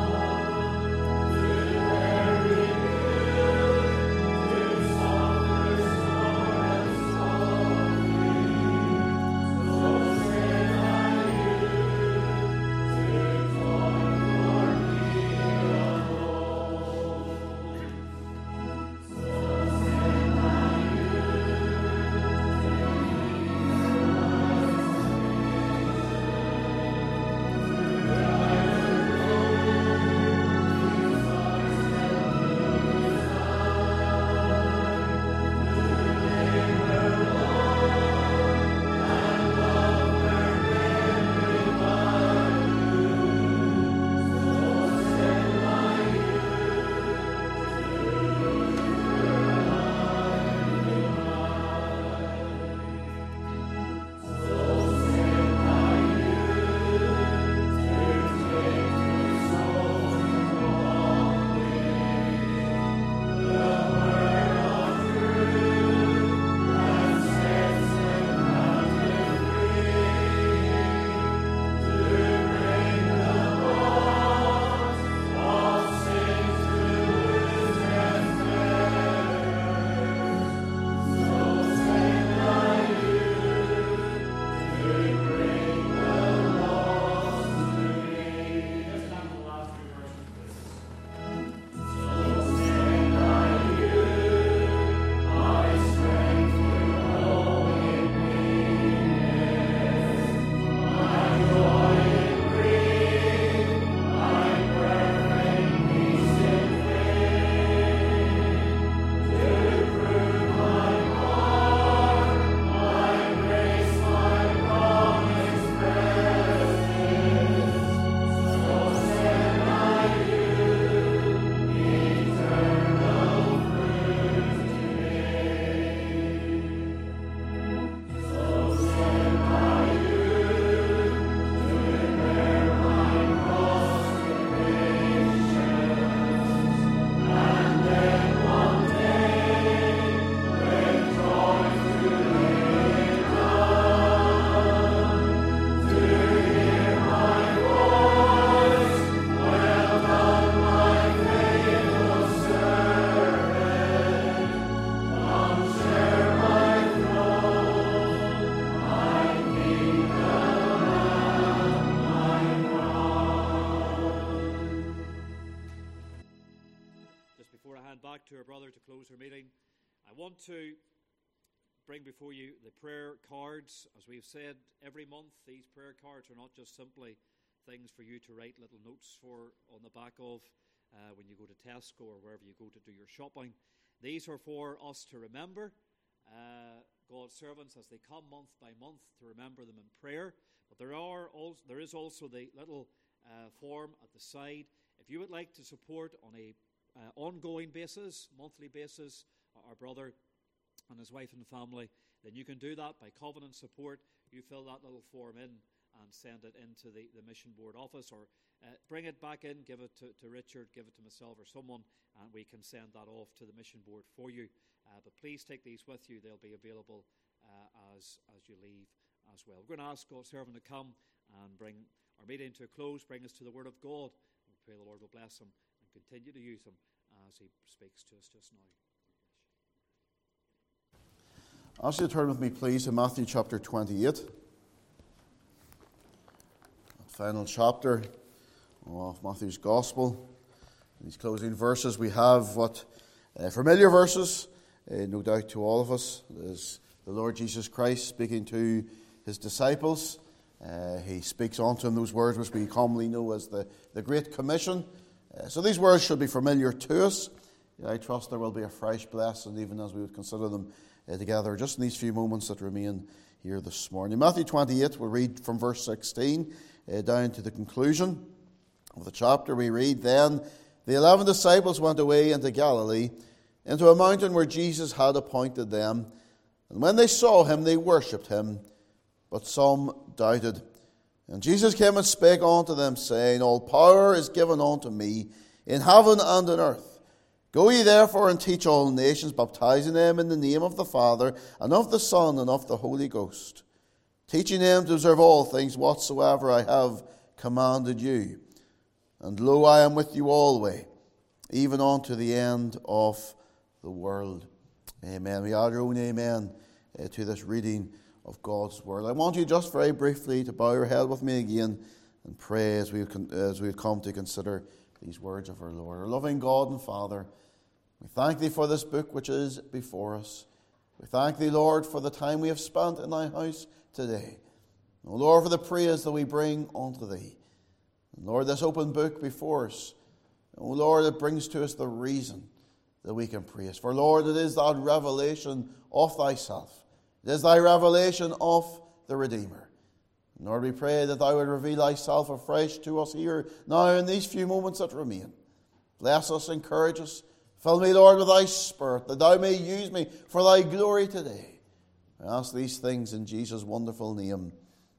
Thank our brother to close our meeting, I want to bring before you the prayer cards. As we've said, every month these prayer cards are not just simply things for you to write little notes for on the back of uh, when you go to Tesco or wherever you go to do your shopping. These are for us to remember uh, God's servants as they come month by month, to remember them in prayer. But there are also, there is also the little uh, form at the side. If you would like to support on a uh, ongoing basis, monthly basis, our brother and his wife and family, then you can do that by covenant support. You fill that little form in and send it into the, the mission board office, or uh, bring it back in, give it to, to Richard, give it to myself or someone, and we can send that off to the mission board for you. Uh, but please take these with you. They'll be available uh, as, as you leave as well. We're going to ask God's servant to come and bring our meeting to a close, bring us to the Word of God. We pray the Lord will bless him and continue to use him as he speaks to us just now. I ask you to turn with me, please, to Matthew chapter twenty-eight. That final chapter of Matthew's Gospel. In these closing verses, we have what uh, familiar verses, uh, no doubt to all of us. It is the Lord Jesus Christ speaking to his disciples. Uh, he speaks unto them those words which we commonly know as the, the Great Commission. Uh, so these words should be familiar to us. I trust there will be a fresh blessing even as we would consider them uh, together just in these few moments that remain here this morning. In Matthew twenty-eight, we'll read from verse sixteen uh, down to the conclusion of the chapter. We read, "Then the eleven disciples went away into Galilee, into a mountain where Jesus had appointed them. And when they saw him, they worshipped him, but some doubted. And Jesus came and spake unto them, saying, All power is given unto me in heaven and in earth. Go ye therefore and teach all nations, baptizing them in the name of the Father, and of the Son, and of the Holy Ghost, teaching them to observe all things whatsoever I have commanded you. And lo, I am with you always, even unto the end of the world." Amen. We add our own amen uh, to this reading of God's Word. I want you just very briefly to bow your head with me again and pray as we as we come to consider these words of our Lord. Our loving God and Father, we thank Thee for this book which is before us. We thank Thee, Lord, for the time we have spent in Thy house today. O Lord, for the praise that we bring unto Thee. And Lord, this open book before us, O Lord, it brings to us the reason that we can praise. For Lord, it is that revelation of Thyself. It is Thy revelation of the Redeemer. And Lord, we pray that Thou would reveal Thyself afresh to us here now in these few moments that remain. Bless us, encourage us. Fill me, Lord, with Thy Spirit, that Thou may use me for Thy glory today. I ask these things in Jesus' wonderful name.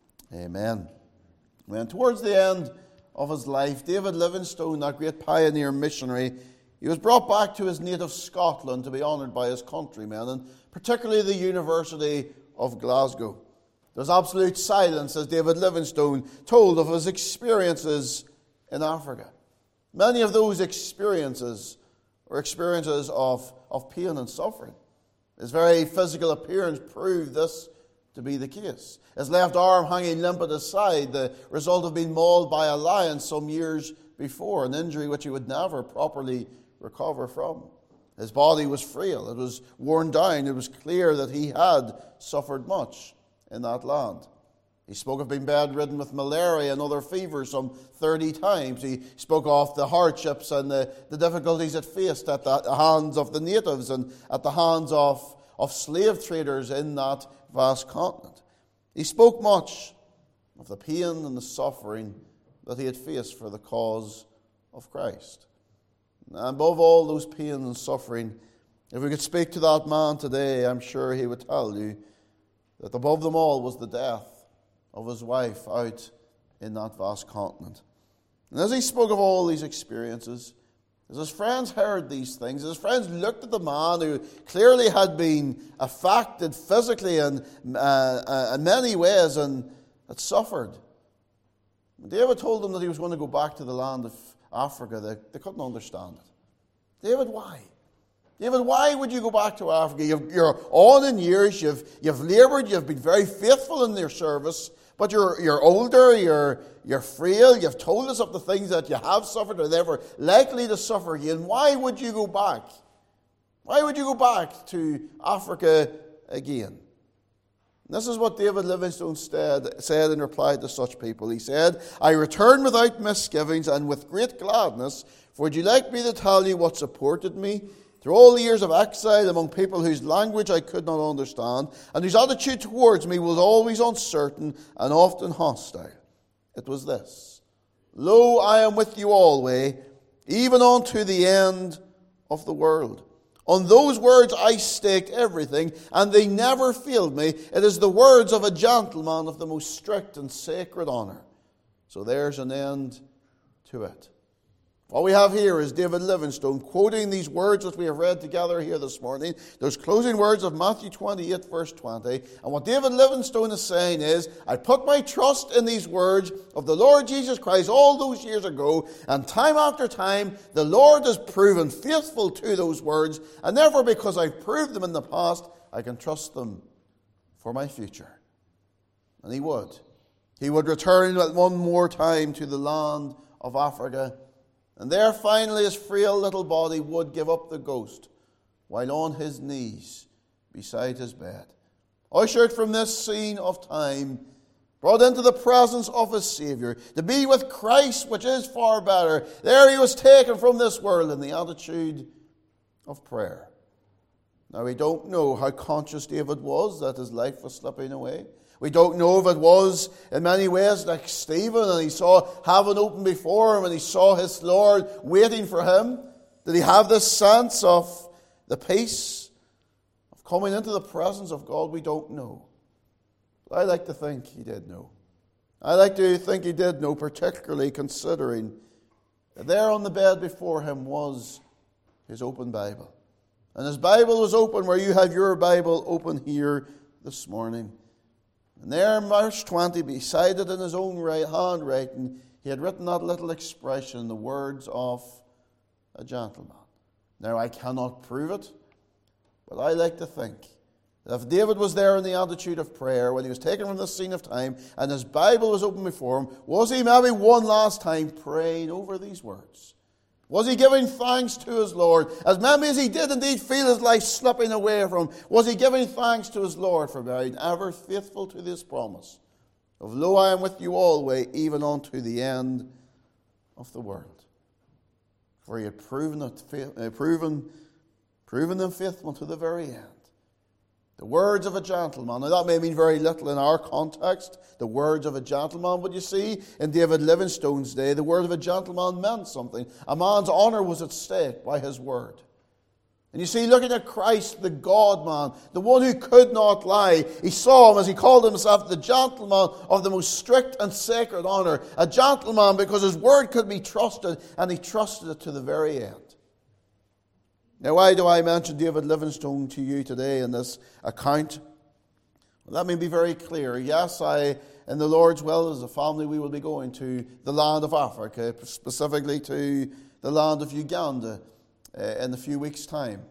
Amen. And towards the end of his life, David Livingstone, that great pioneer missionary, he was brought back to his native Scotland to be honoured by his countrymen, and particularly the University of Glasgow. There's absolute silence as David Livingstone told of his experiences in Africa. Many of those experiences were experiences of, of pain and suffering. His very physical appearance proved this to be the case. His left arm hanging limp at his side, the result of being mauled by a lion some years before, an injury which he would never properly recover from. His body was frail, it was worn down, it was clear that he had suffered much in that land. He spoke of being bedridden with malaria and other fevers some thirty times. He spoke of the hardships and the, the difficulties it faced at the hands of the natives and at the hands of, of slave traders in that vast continent. He spoke much of the pain and the suffering that he had faced for the cause of Christ. And above all those pain and suffering, if we could speak to that man today, I'm sure he would tell you that above them all was the death of his wife out in that vast continent. And as he spoke of all these experiences, as his friends heard these things, as his friends looked at the man who clearly had been affected physically and uh, uh, in many ways and had suffered, David told them that he was going to go back to the land of Africa. They, they couldn't understand it. David, why? David, why would you go back to Africa? You've, you're on in years, you've, you've laboured, you've been very faithful in your service, but you're, you're older, you're, you're frail, you've told us of the things that you have suffered or never likely to suffer again. Why would you go back Why would you go back to Africa again? And this is what David Livingstone said in reply to such people. He said, I return without misgivings and with great gladness, for would you like me to tell you what supported me through all the years of exile among people whose language I could not understand, and whose attitude towards me was always uncertain and often hostile? It was this: Lo, I am with you always, even unto the end of the world. On those words I staked everything, and they never failed me. It is the words of a gentleman of the most strict and sacred honour. So there's an end to it. What we have here is David Livingstone quoting these words that we have read together here this morning, those closing words of Matthew twenty-eight, verse twenty. And what David Livingstone is saying is, I put my trust in these words of the Lord Jesus Christ all those years ago, and time after time, the Lord has proven faithful to those words, and therefore, because I've proved them in the past, I can trust them for my future. And he would. He would return one more time to the land of Africa, and there finally his frail little body would give up the ghost while on his knees beside his bed. Ushered from this scene of time, brought into the presence of his Saviour, to be with Christ, which is far better. There he was taken from this world in the attitude of prayer. Now we don't know how conscious David was that his life was slipping away. We don't know if it was in many ways like Stephen, and he saw heaven open before him and he saw his Lord waiting for him. Did he have this sense of the peace of coming into the presence of God? We don't know. But I like to think he did know. I like to think he did know, particularly considering that there on the bed before him was his open Bible. And his Bible was open where you have your Bible open here this morning. And there in verse twenty, beside it in his own right handwriting, he had written that little expression, the words of a gentleman. Now, I cannot prove it, but I like to think that if David was there in the attitude of prayer, when he was taken from the scene of time, and his Bible was open before him, was he maybe one last time praying over these words? Was he giving thanks to his Lord? As maybe as he did indeed feel his life slipping away from him, was he giving thanks to his Lord for being ever faithful to this promise of, Lo, I am with you always, even unto the end of the world? For he had proven, it, uh, proven, proven them faithful to the very end. The words of a gentleman. Now that may mean very little in our context, the words of a gentleman, but you see, in David Livingstone's day, the word of a gentleman meant something. A man's honour was at stake by his word. And you see, looking at Christ, the God-man, the one who could not lie, he saw him, as he called himself, the gentleman of the most strict and sacred honour. A gentleman because his word could be trusted, and he trusted it to the very end. Now, why do I mention David Livingstone to you today in this account? Well, let me be very clear. Yes, I, in the Lord's will, as a family, we will be going to the land of Africa, specifically to the land of Uganda uh, in a few weeks' time.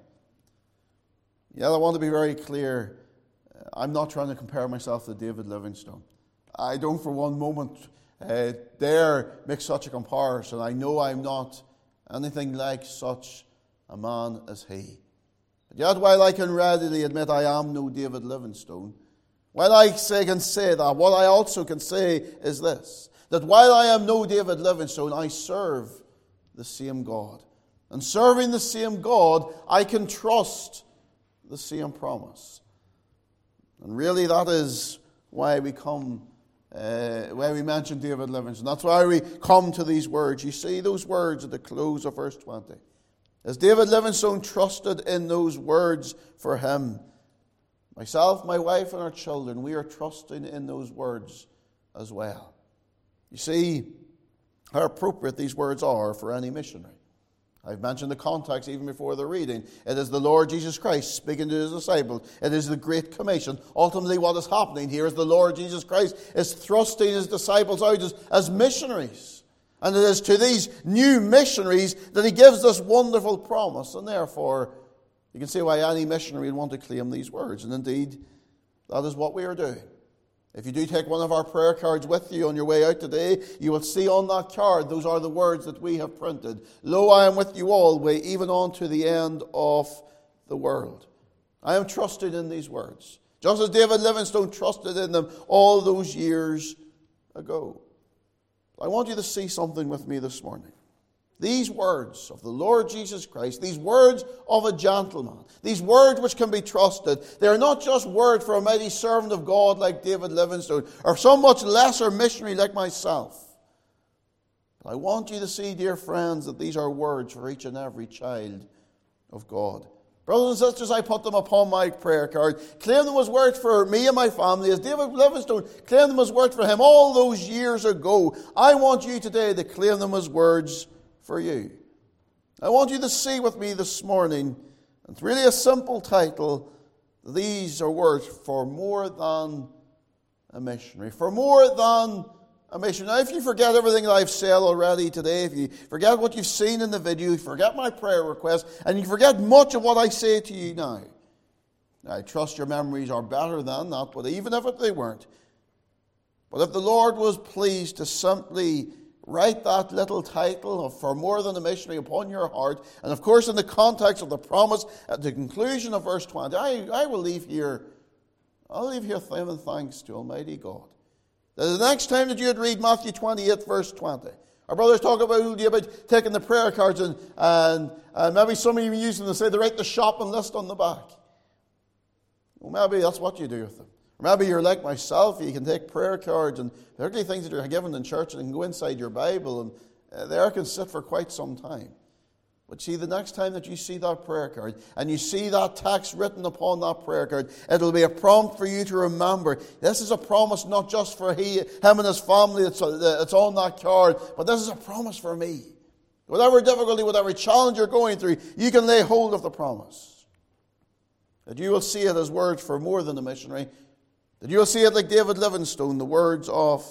Yeah, I want to be very clear. I'm not trying to compare myself to David Livingstone. I don't for one moment uh, dare make such a comparison. I know I'm not anything like such a man as he. But yet, while I can readily admit I am no David Livingstone, while I say, can say that, what I also can say is this, that while I am no David Livingstone, I serve the same God. And serving the same God, I can trust the same promise. And really that is why we come, uh, why we mention David Livingstone. That's why we come to these words. You see those words at the close of verse twenty. As David Livingstone trusted in those words for him, myself, my wife, and our children, we are trusting in those words as well. You see how appropriate these words are for any missionary. I've mentioned the context even before the reading. It is the Lord Jesus Christ speaking to his disciples. It is the Great Commission. Ultimately, what is happening here is the Lord Jesus Christ is thrusting his disciples out as, as missionaries. And it is to these new missionaries that he gives this wonderful promise. And therefore, you can see why any missionary would want to claim these words. And indeed, that is what we are doing. If you do take one of our prayer cards with you on your way out today, you will see on that card, those are the words that we have printed. Lo, I am with you always, even on to the end of the world. I am trusting in these words, just as David Livingstone trusted in them all those years ago. I want you to see something with me this morning. These words of the Lord Jesus Christ, these words of a gentleman, these words which can be trusted, they are not just words for a mighty servant of God like David Livingstone, or some much lesser missionary like myself. But I want you to see, dear friends, that these are words for each and every child of God. Brothers and sisters, I put them upon my prayer card. Claim them as words for me and my family, as David Livingstone claimed them as words for him all those years ago. I want you today to claim them as words for you. I want you to see with me this morning, and it's really a simple title, these are words for more than a missionary. For more than a missionary. Now, if you forget everything that I've said already today, if you forget what you've seen in the video, you forget my prayer request, and you forget much of what I say to you now, I trust your memories are better than that, but even if they weren't, but if the Lord was pleased to simply write that little title of For More Than a Missionary upon your heart, and of course in the context of the promise at the conclusion of verse twenty, I, I will leave here, I'll leave here giving thanks to Almighty God. That the next time that you'd read Matthew twenty-eight, verse twenty, our brothers talk about, about taking the prayer cards and, and, and maybe some of you use them to say they write the shopping list on the back. Well, maybe that's what you do with them. Or maybe you're like myself, you can take prayer cards and particularly things that are given in church and can go inside your Bible and uh, there can sit for quite some time. But see, the next time that you see that prayer card and you see that text written upon that prayer card, it'll be a prompt for you to remember. This is a promise not just for he, him and his family that's it's on that card, but this is a promise for me. Whatever difficulty, whatever challenge you're going through, you can lay hold of the promise. That you will see it as words for more than a missionary. That you will see it like David Livingstone, the words of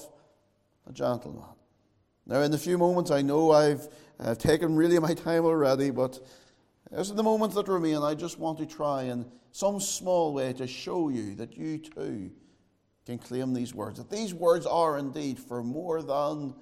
a gentleman. Now, in a few moments, I know I've I've taken really my time already, but this is the moments that remain. I just want to try in some small way to show you that you too can claim these words. That these words are indeed for more than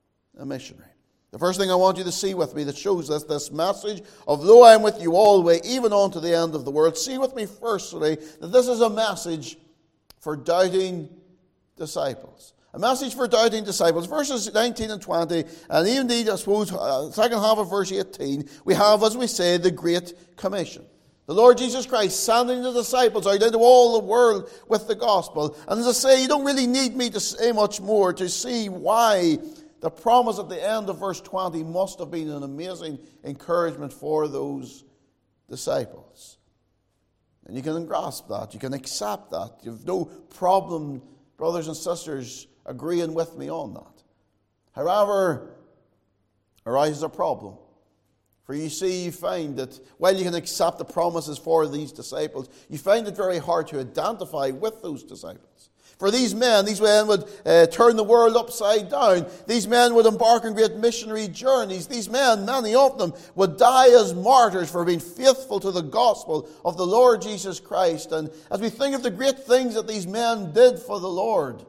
a missionary. The first thing I want you to see with me that shows us this message of though I am with you always, even on to the end of the world. See with me firstly that this is a message for doubting disciples. A message for doubting disciples. Verses nineteen and twenty, and indeed, I suppose, uh, second half of verse eighteen, we have, as we say, the Great Commission. The Lord Jesus Christ sending the disciples out into all the world with the gospel. And as I say, you don't really need me to say much more to see why the promise at the end of verse twenty must have been an amazing encouragement for those disciples. And you can grasp that. You can accept that. You have no problem, brothers and sisters, agreeing with me on that. However, arises a problem. For you see, you find that while you can accept the promises for these disciples, you find it very hard to identify with those disciples. For these men, these men would uh, turn the world upside down. These men would embark on great missionary journeys. These men, many of them, would die as martyrs for being faithful to the gospel of the Lord Jesus Christ. And as we think of the great things that these men did for the Lord,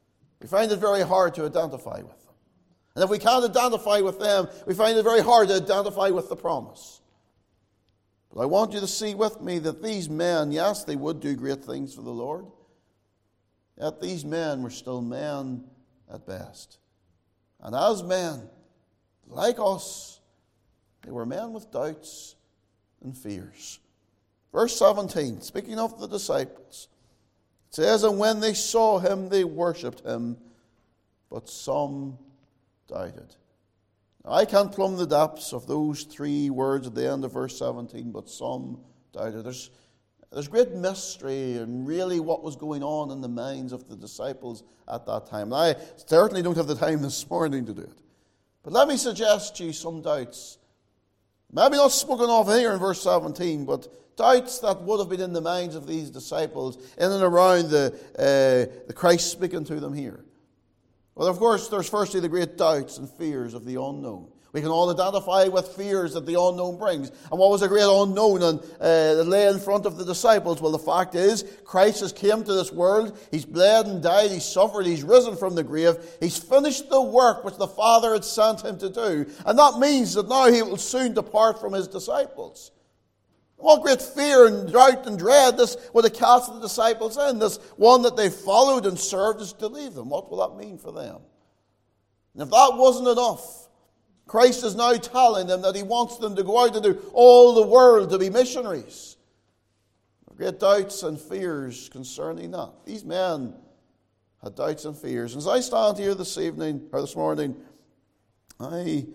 we find it very hard to identify with them. And if we can't identify with them, we find it very hard to identify with the promise. But I want you to see with me that these men, yes, they would do great things for the Lord. Yet these men were still men at best. And as men, like us, they were men with doubts and fears. Verse seventeen, speaking of the disciples, it says, and when they saw him, they worshipped him, but some doubted. Now, I can't plumb the depths of those three words at the end of verse seventeen, but some doubted. There's There's great mystery in really what was going on in the minds of the disciples at that time. I certainly don't have the time this morning to do it. But let me suggest to you some doubts. Maybe not spoken of here in verse seventeen, but doubts that would have been in the minds of these disciples in and around the, uh, the Christ speaking to them here. Well, of course, there's firstly the great doubts and fears of the unknown. We can all identify with fears that the unknown brings. And what was the great unknown and, uh, that lay in front of the disciples? Well, the fact is, Christ has come to this world. He's bled and died. He's suffered. He's risen from the grave. He's finished the work which the Father had sent him to do. And that means that now he will soon depart from his disciples. What great fear and doubt and dread this would have cast the disciples in. This one that they followed and served is to leave them. What will that mean for them? And if that wasn't enough, Christ is now telling them that he wants them to go out into all the world to be missionaries. Great doubts and fears concerning that. These men had doubts and fears. And as I stand here this evening, or this morning, I...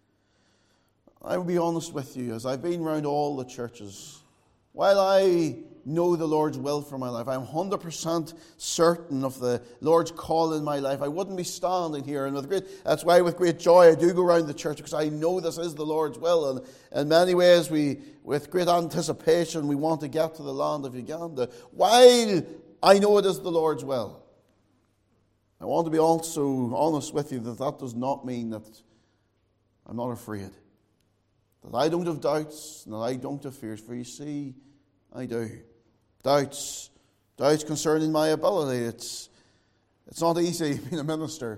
I will be honest with you, as I've been around all the churches, while I know the Lord's will for my life, I'm one hundred percent certain of the Lord's call in my life. I wouldn't be standing here, and with great, that's why with great joy I do go around the church, because I know this is the Lord's will, and in many ways, we, with great anticipation, we want to get to the land of Uganda, while I know it is the Lord's will. I want to be also honest with you that that does not mean that I'm not afraid. That I don't have doubts, and that I don't have fears. For you see, I do. Doubts. Doubts concerning my ability. It's it's not easy being a minister.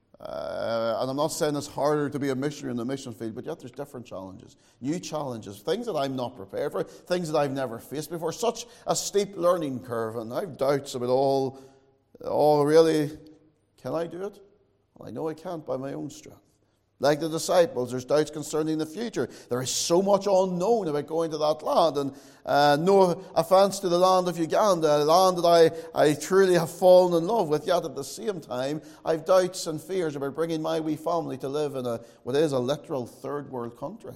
Uh, and I'm not saying it's harder to be a missionary in the mission field, but yet there's different challenges. New challenges. Things that I'm not prepared for. Things that I've never faced before. Such a steep learning curve. And I have doubts about all, all really, can I do it? Well, I know I can't by my own strength. Like the disciples, there's doubts concerning the future. There is so much unknown about going to that land. And uh, no offense to the land of Uganda, a land that I, I truly have fallen in love with. Yet at the same time, I have doubts and fears about bringing my wee family to live in a what is a literal third world country.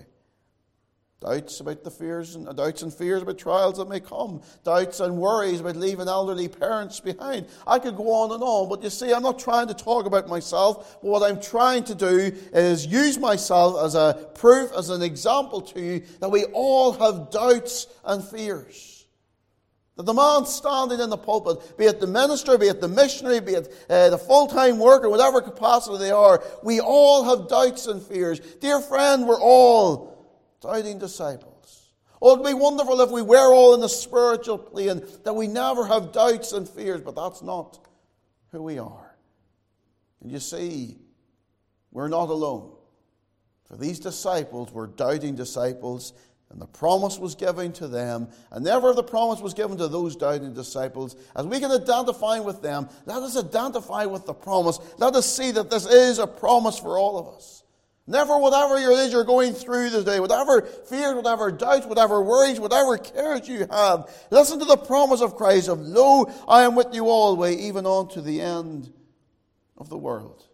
Doubts about the fears and doubts and fears about trials that may come. Doubts and worries about leaving elderly parents behind. I could go on and on, but you see, I'm not trying to talk about myself. But what I'm trying to do is use myself as a proof, as an example to you that we all have doubts and fears. That the man standing in the pulpit, be it the minister, be it the missionary, be it uh, the full-time worker, whatever capacity they are, we all have doubts and fears. Dear friend, we're all doubting disciples. Oh, it would be wonderful if we were all in the spiritual plane, that we never have doubts and fears, but that's not who we are. And you see, we're not alone. For these disciples were doubting disciples, and the promise was given to them, and never the promise was given to those doubting disciples. As we can identify with them, let us identify with the promise. Let us see that this is a promise for all of us. Never whatever it is you're going through today, whatever fears, whatever doubts, whatever worries, whatever cares you have, listen to the promise of Christ of, lo, I am with you always, even on to the end of the world.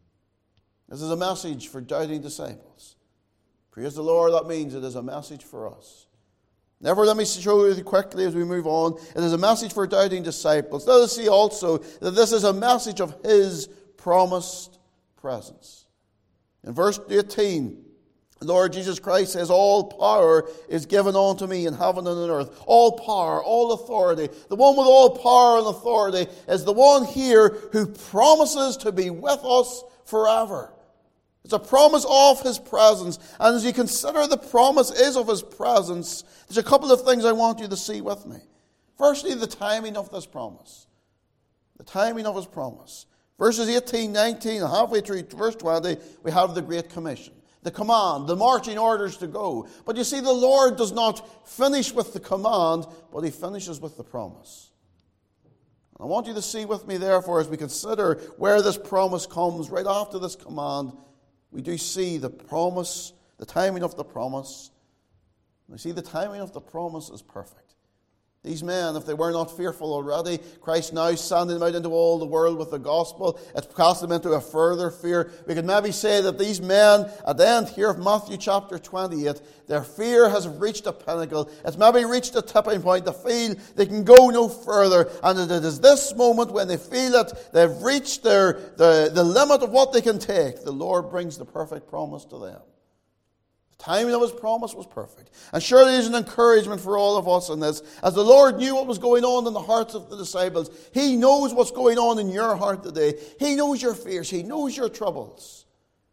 This is a message for doubting disciples. Praise the Lord, that means it is a message for us. Never, let me show you quickly as we move on, it is a message for doubting disciples. Let us see also that this is a message of His promised presence. In verse eighteen, the Lord Jesus Christ says, all power is given unto me in heaven and on earth. All power, all authority. The one with all power and authority is the one here who promises to be with us forever. It's a promise of His presence. And as you consider the promise is of His presence, there's a couple of things I want you to see with me. Firstly, the timing of this promise. The timing of His promise. Verses eighteen, nineteen, and halfway through verse twenty, we have the Great Commission. The command, the marching orders to go. But you see, the Lord does not finish with the command, but He finishes with the promise. And I want you to see with me, therefore, as we consider where this promise comes, right after this command, we do see the promise, the timing of the promise. We see the timing of the promise is perfect. These men, if they were not fearful already, Christ now sending them out into all the world with the gospel, it's cast them into a further fear. We could maybe say that these men, at the end here of Matthew chapter twenty-eight, their fear has reached a pinnacle. It's maybe reached a tipping point. They feel they can go no further. And it is this moment when they feel that they've reached their, the, the limit of what they can take, the Lord brings the perfect promise to them. The timing of His promise was perfect. And surely there's an encouragement for all of us in this. As the Lord knew what was going on in the hearts of the disciples, He knows what's going on in your heart today. He knows your fears. He knows your troubles.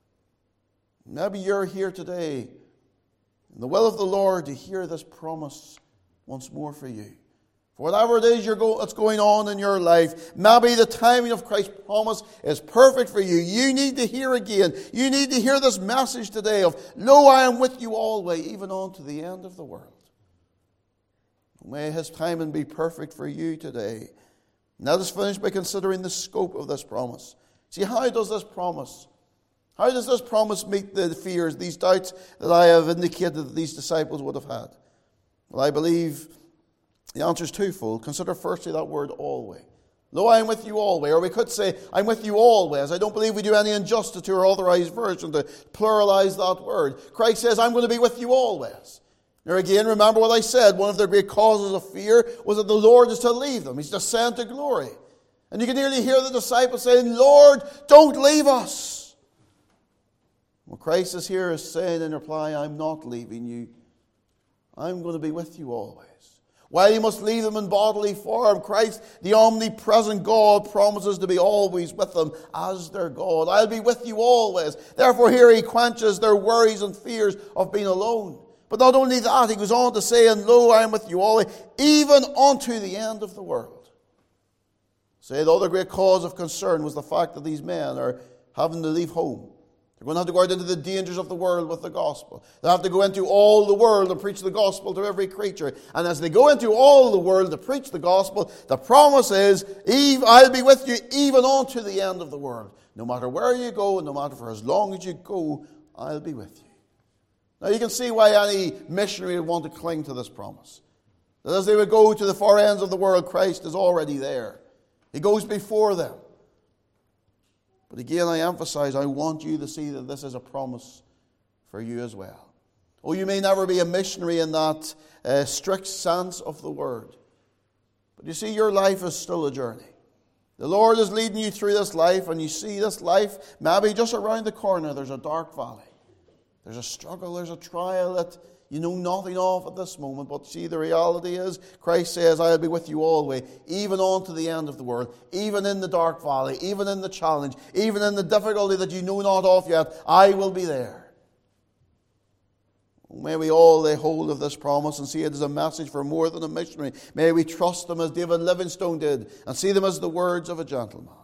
Maybe you're here today in the will of the Lord to hear this promise once more for you. For whatever it is you're go- that's going on in your life, maybe the timing of Christ's promise is perfect for you. You need to hear again. You need to hear this message today of, lo, I am with you always, even on to the end of the world. May His timing be perfect for you today. Now let's finish by considering the scope of this promise. See, how does this promise, how does this promise meet the fears, these doubts that I have indicated that these disciples would have had? Well, I believe the answer is twofold. Consider firstly that word always. Lo, I am with you always. Or we could say, I'm with you always. I don't believe we do any injustice to our authorized version to pluralize that word. Christ says, I'm going to be with you always. Now again, remember what I said. One of their great causes of fear was that the Lord is to leave them. He's to ascend to glory. And you can nearly hear the disciples saying, Lord, don't leave us. Well, Christ is here is saying in reply, I'm not leaving you. I'm going to be with you always. While He must leave them in bodily form, Christ, the omnipresent God, promises to be always with them as their God. I'll be with you always. Therefore here He quenches their worries and fears of being alone. But not only that, He goes on to say, and lo, I am with you always, even unto the end of the world. Say, the other great cause of concern was the fact that these men are having to leave home. They're going to have to go out into the dangers of the world with the gospel. They have to go into all the world and preach the gospel to every creature. And as they go into all the world to preach the gospel, the promise is, Eve, I'll be with you even unto the end of the world. No matter where you go, and no matter for as long as you go, I'll be with you. Now you can see why any missionary would want to cling to this promise. That as they would go to the far ends of the world, Christ is already there. He goes before them. But again, I emphasize, I want you to see that this is a promise for you as well. Oh, you may never be a missionary in that uh, strict sense of the word. But you see, your life is still a journey. The Lord is leading you through this life, and you see this life, maybe just around the corner, there's a dark valley. There's a struggle, there's a trial that you know nothing of at this moment. But see, the reality is, Christ says, I'll be with you always, even on to the end of the world, even in the dark valley, even in the challenge, even in the difficulty that you know not of yet, I will be there. May we all lay hold of this promise and see it as a message for more than a missionary. May we trust them as David Livingstone did and see them as the words of a gentleman.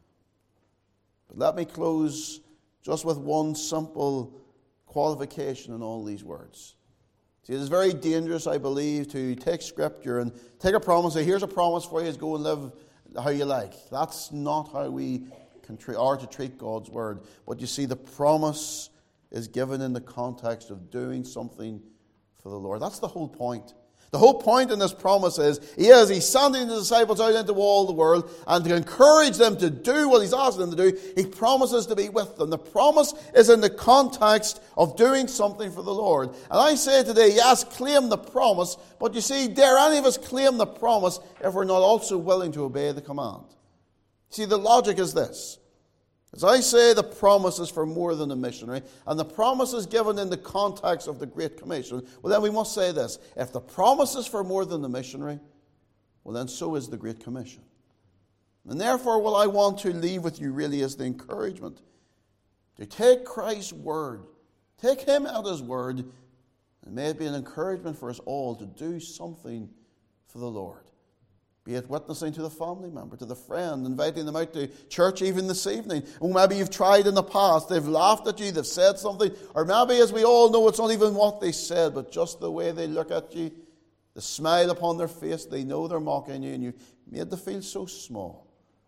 But let me close just with one simple qualification in all these words. See, it is very dangerous, I believe, to take Scripture and take a promise and say, here's a promise for you, is go and live how you like. That's not how we can tre- are to treat God's Word. But you see, the promise is given in the context of doing something for the Lord. That's the whole point. The whole point in this promise is, he is, he's sending the disciples out into all the world, and to encourage them to do what he's asking them to do, he promises to be with them. The promise is in the context of doing something for the Lord. And I say today, yes, claim the promise, but you see, dare any of us claim the promise if we're not also willing to obey the command? See, the logic is this. As I say, the promise is for more than a missionary, and the promise is given in the context of the Great Commission. Well, then we must say this. If the promise is for more than the missionary, well, then so is the Great Commission. And therefore, what I want to leave with you really is the encouragement to take Christ's word, take him at his word, and may it be an encouragement for us all to do something for the Lord. Be it witnessing to the family member, to the friend, inviting them out to church even this evening. Or maybe you've tried in the past, they've laughed at you, they've said something. Or maybe, as we all know, it's not even what they said, but just the way they look at you, the smile upon their face, they know they're mocking you, and you've made them feel so small.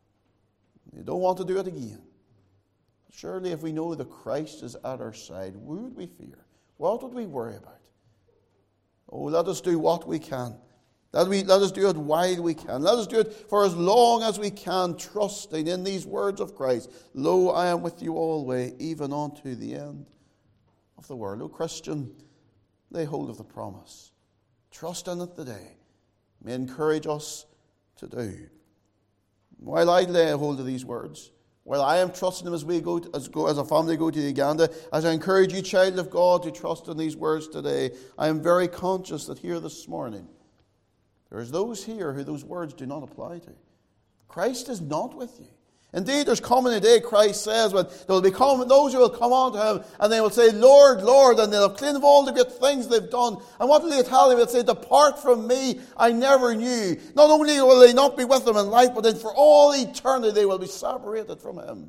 You don't want to do it again. Surely if we know that Christ is at our side, what would we fear? What would we worry about? Oh, let us do what we can. Let, we, let us do it while we can. Let us do it for as long as we can, trusting in these words of Christ. Lo, I am with you always, even unto the end of the world. O Christian, lay hold of the promise. Trust in it today. May encourage us to do. While I lay hold of these words, while I am trusting them as we go, to, as, go as a family go to Uganda, as I encourage you, child of God, to trust in these words today, I am very conscious that here this morning, there's those here who those words do not apply to. Christ is not with you. Indeed, there's coming a day, Christ says, when there will be coming, those who will come unto him, and they will say, Lord, Lord, and they'll have clean of all the great things they've done. And what will they tell him? They'll say, depart from me, I never knew. Not only will they not be with him in life, but then for all eternity they will be separated from him.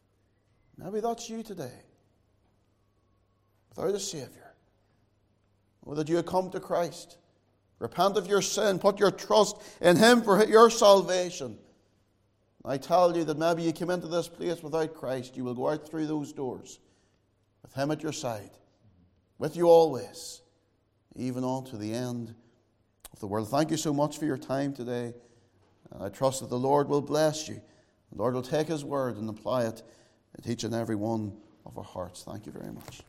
Maybe that's you today, without a Savior. Or that you have come to Christ. Repent of your sin. Put your trust in Him for your salvation. I tell you that maybe you came into this place without Christ. You will go out through those doors with Him at your side, with you always, even on to the end of the world. Thank you so much for your time today. And I trust that the Lord will bless you. The Lord will take His word and apply it to each and every one of our hearts. Thank you very much.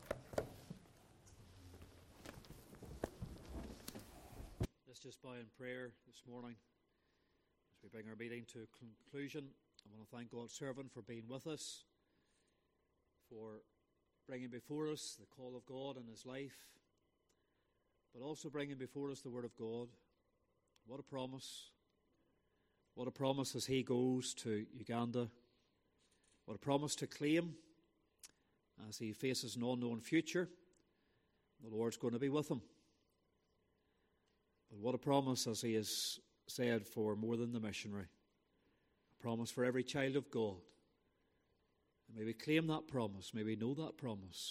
Let's just bow in prayer this morning as we bring our meeting to a conclusion. I want to thank God's servant for being with us, for bringing before us the call of God in his life, but also bringing before us the Word of God. What a promise. What a promise as he goes to Uganda. What a promise to claim as he faces an unknown future. The Lord's going to be with him. But what a promise as he has said for more than the missionary. A promise for every child of God. And may we claim that promise. May we know that promise.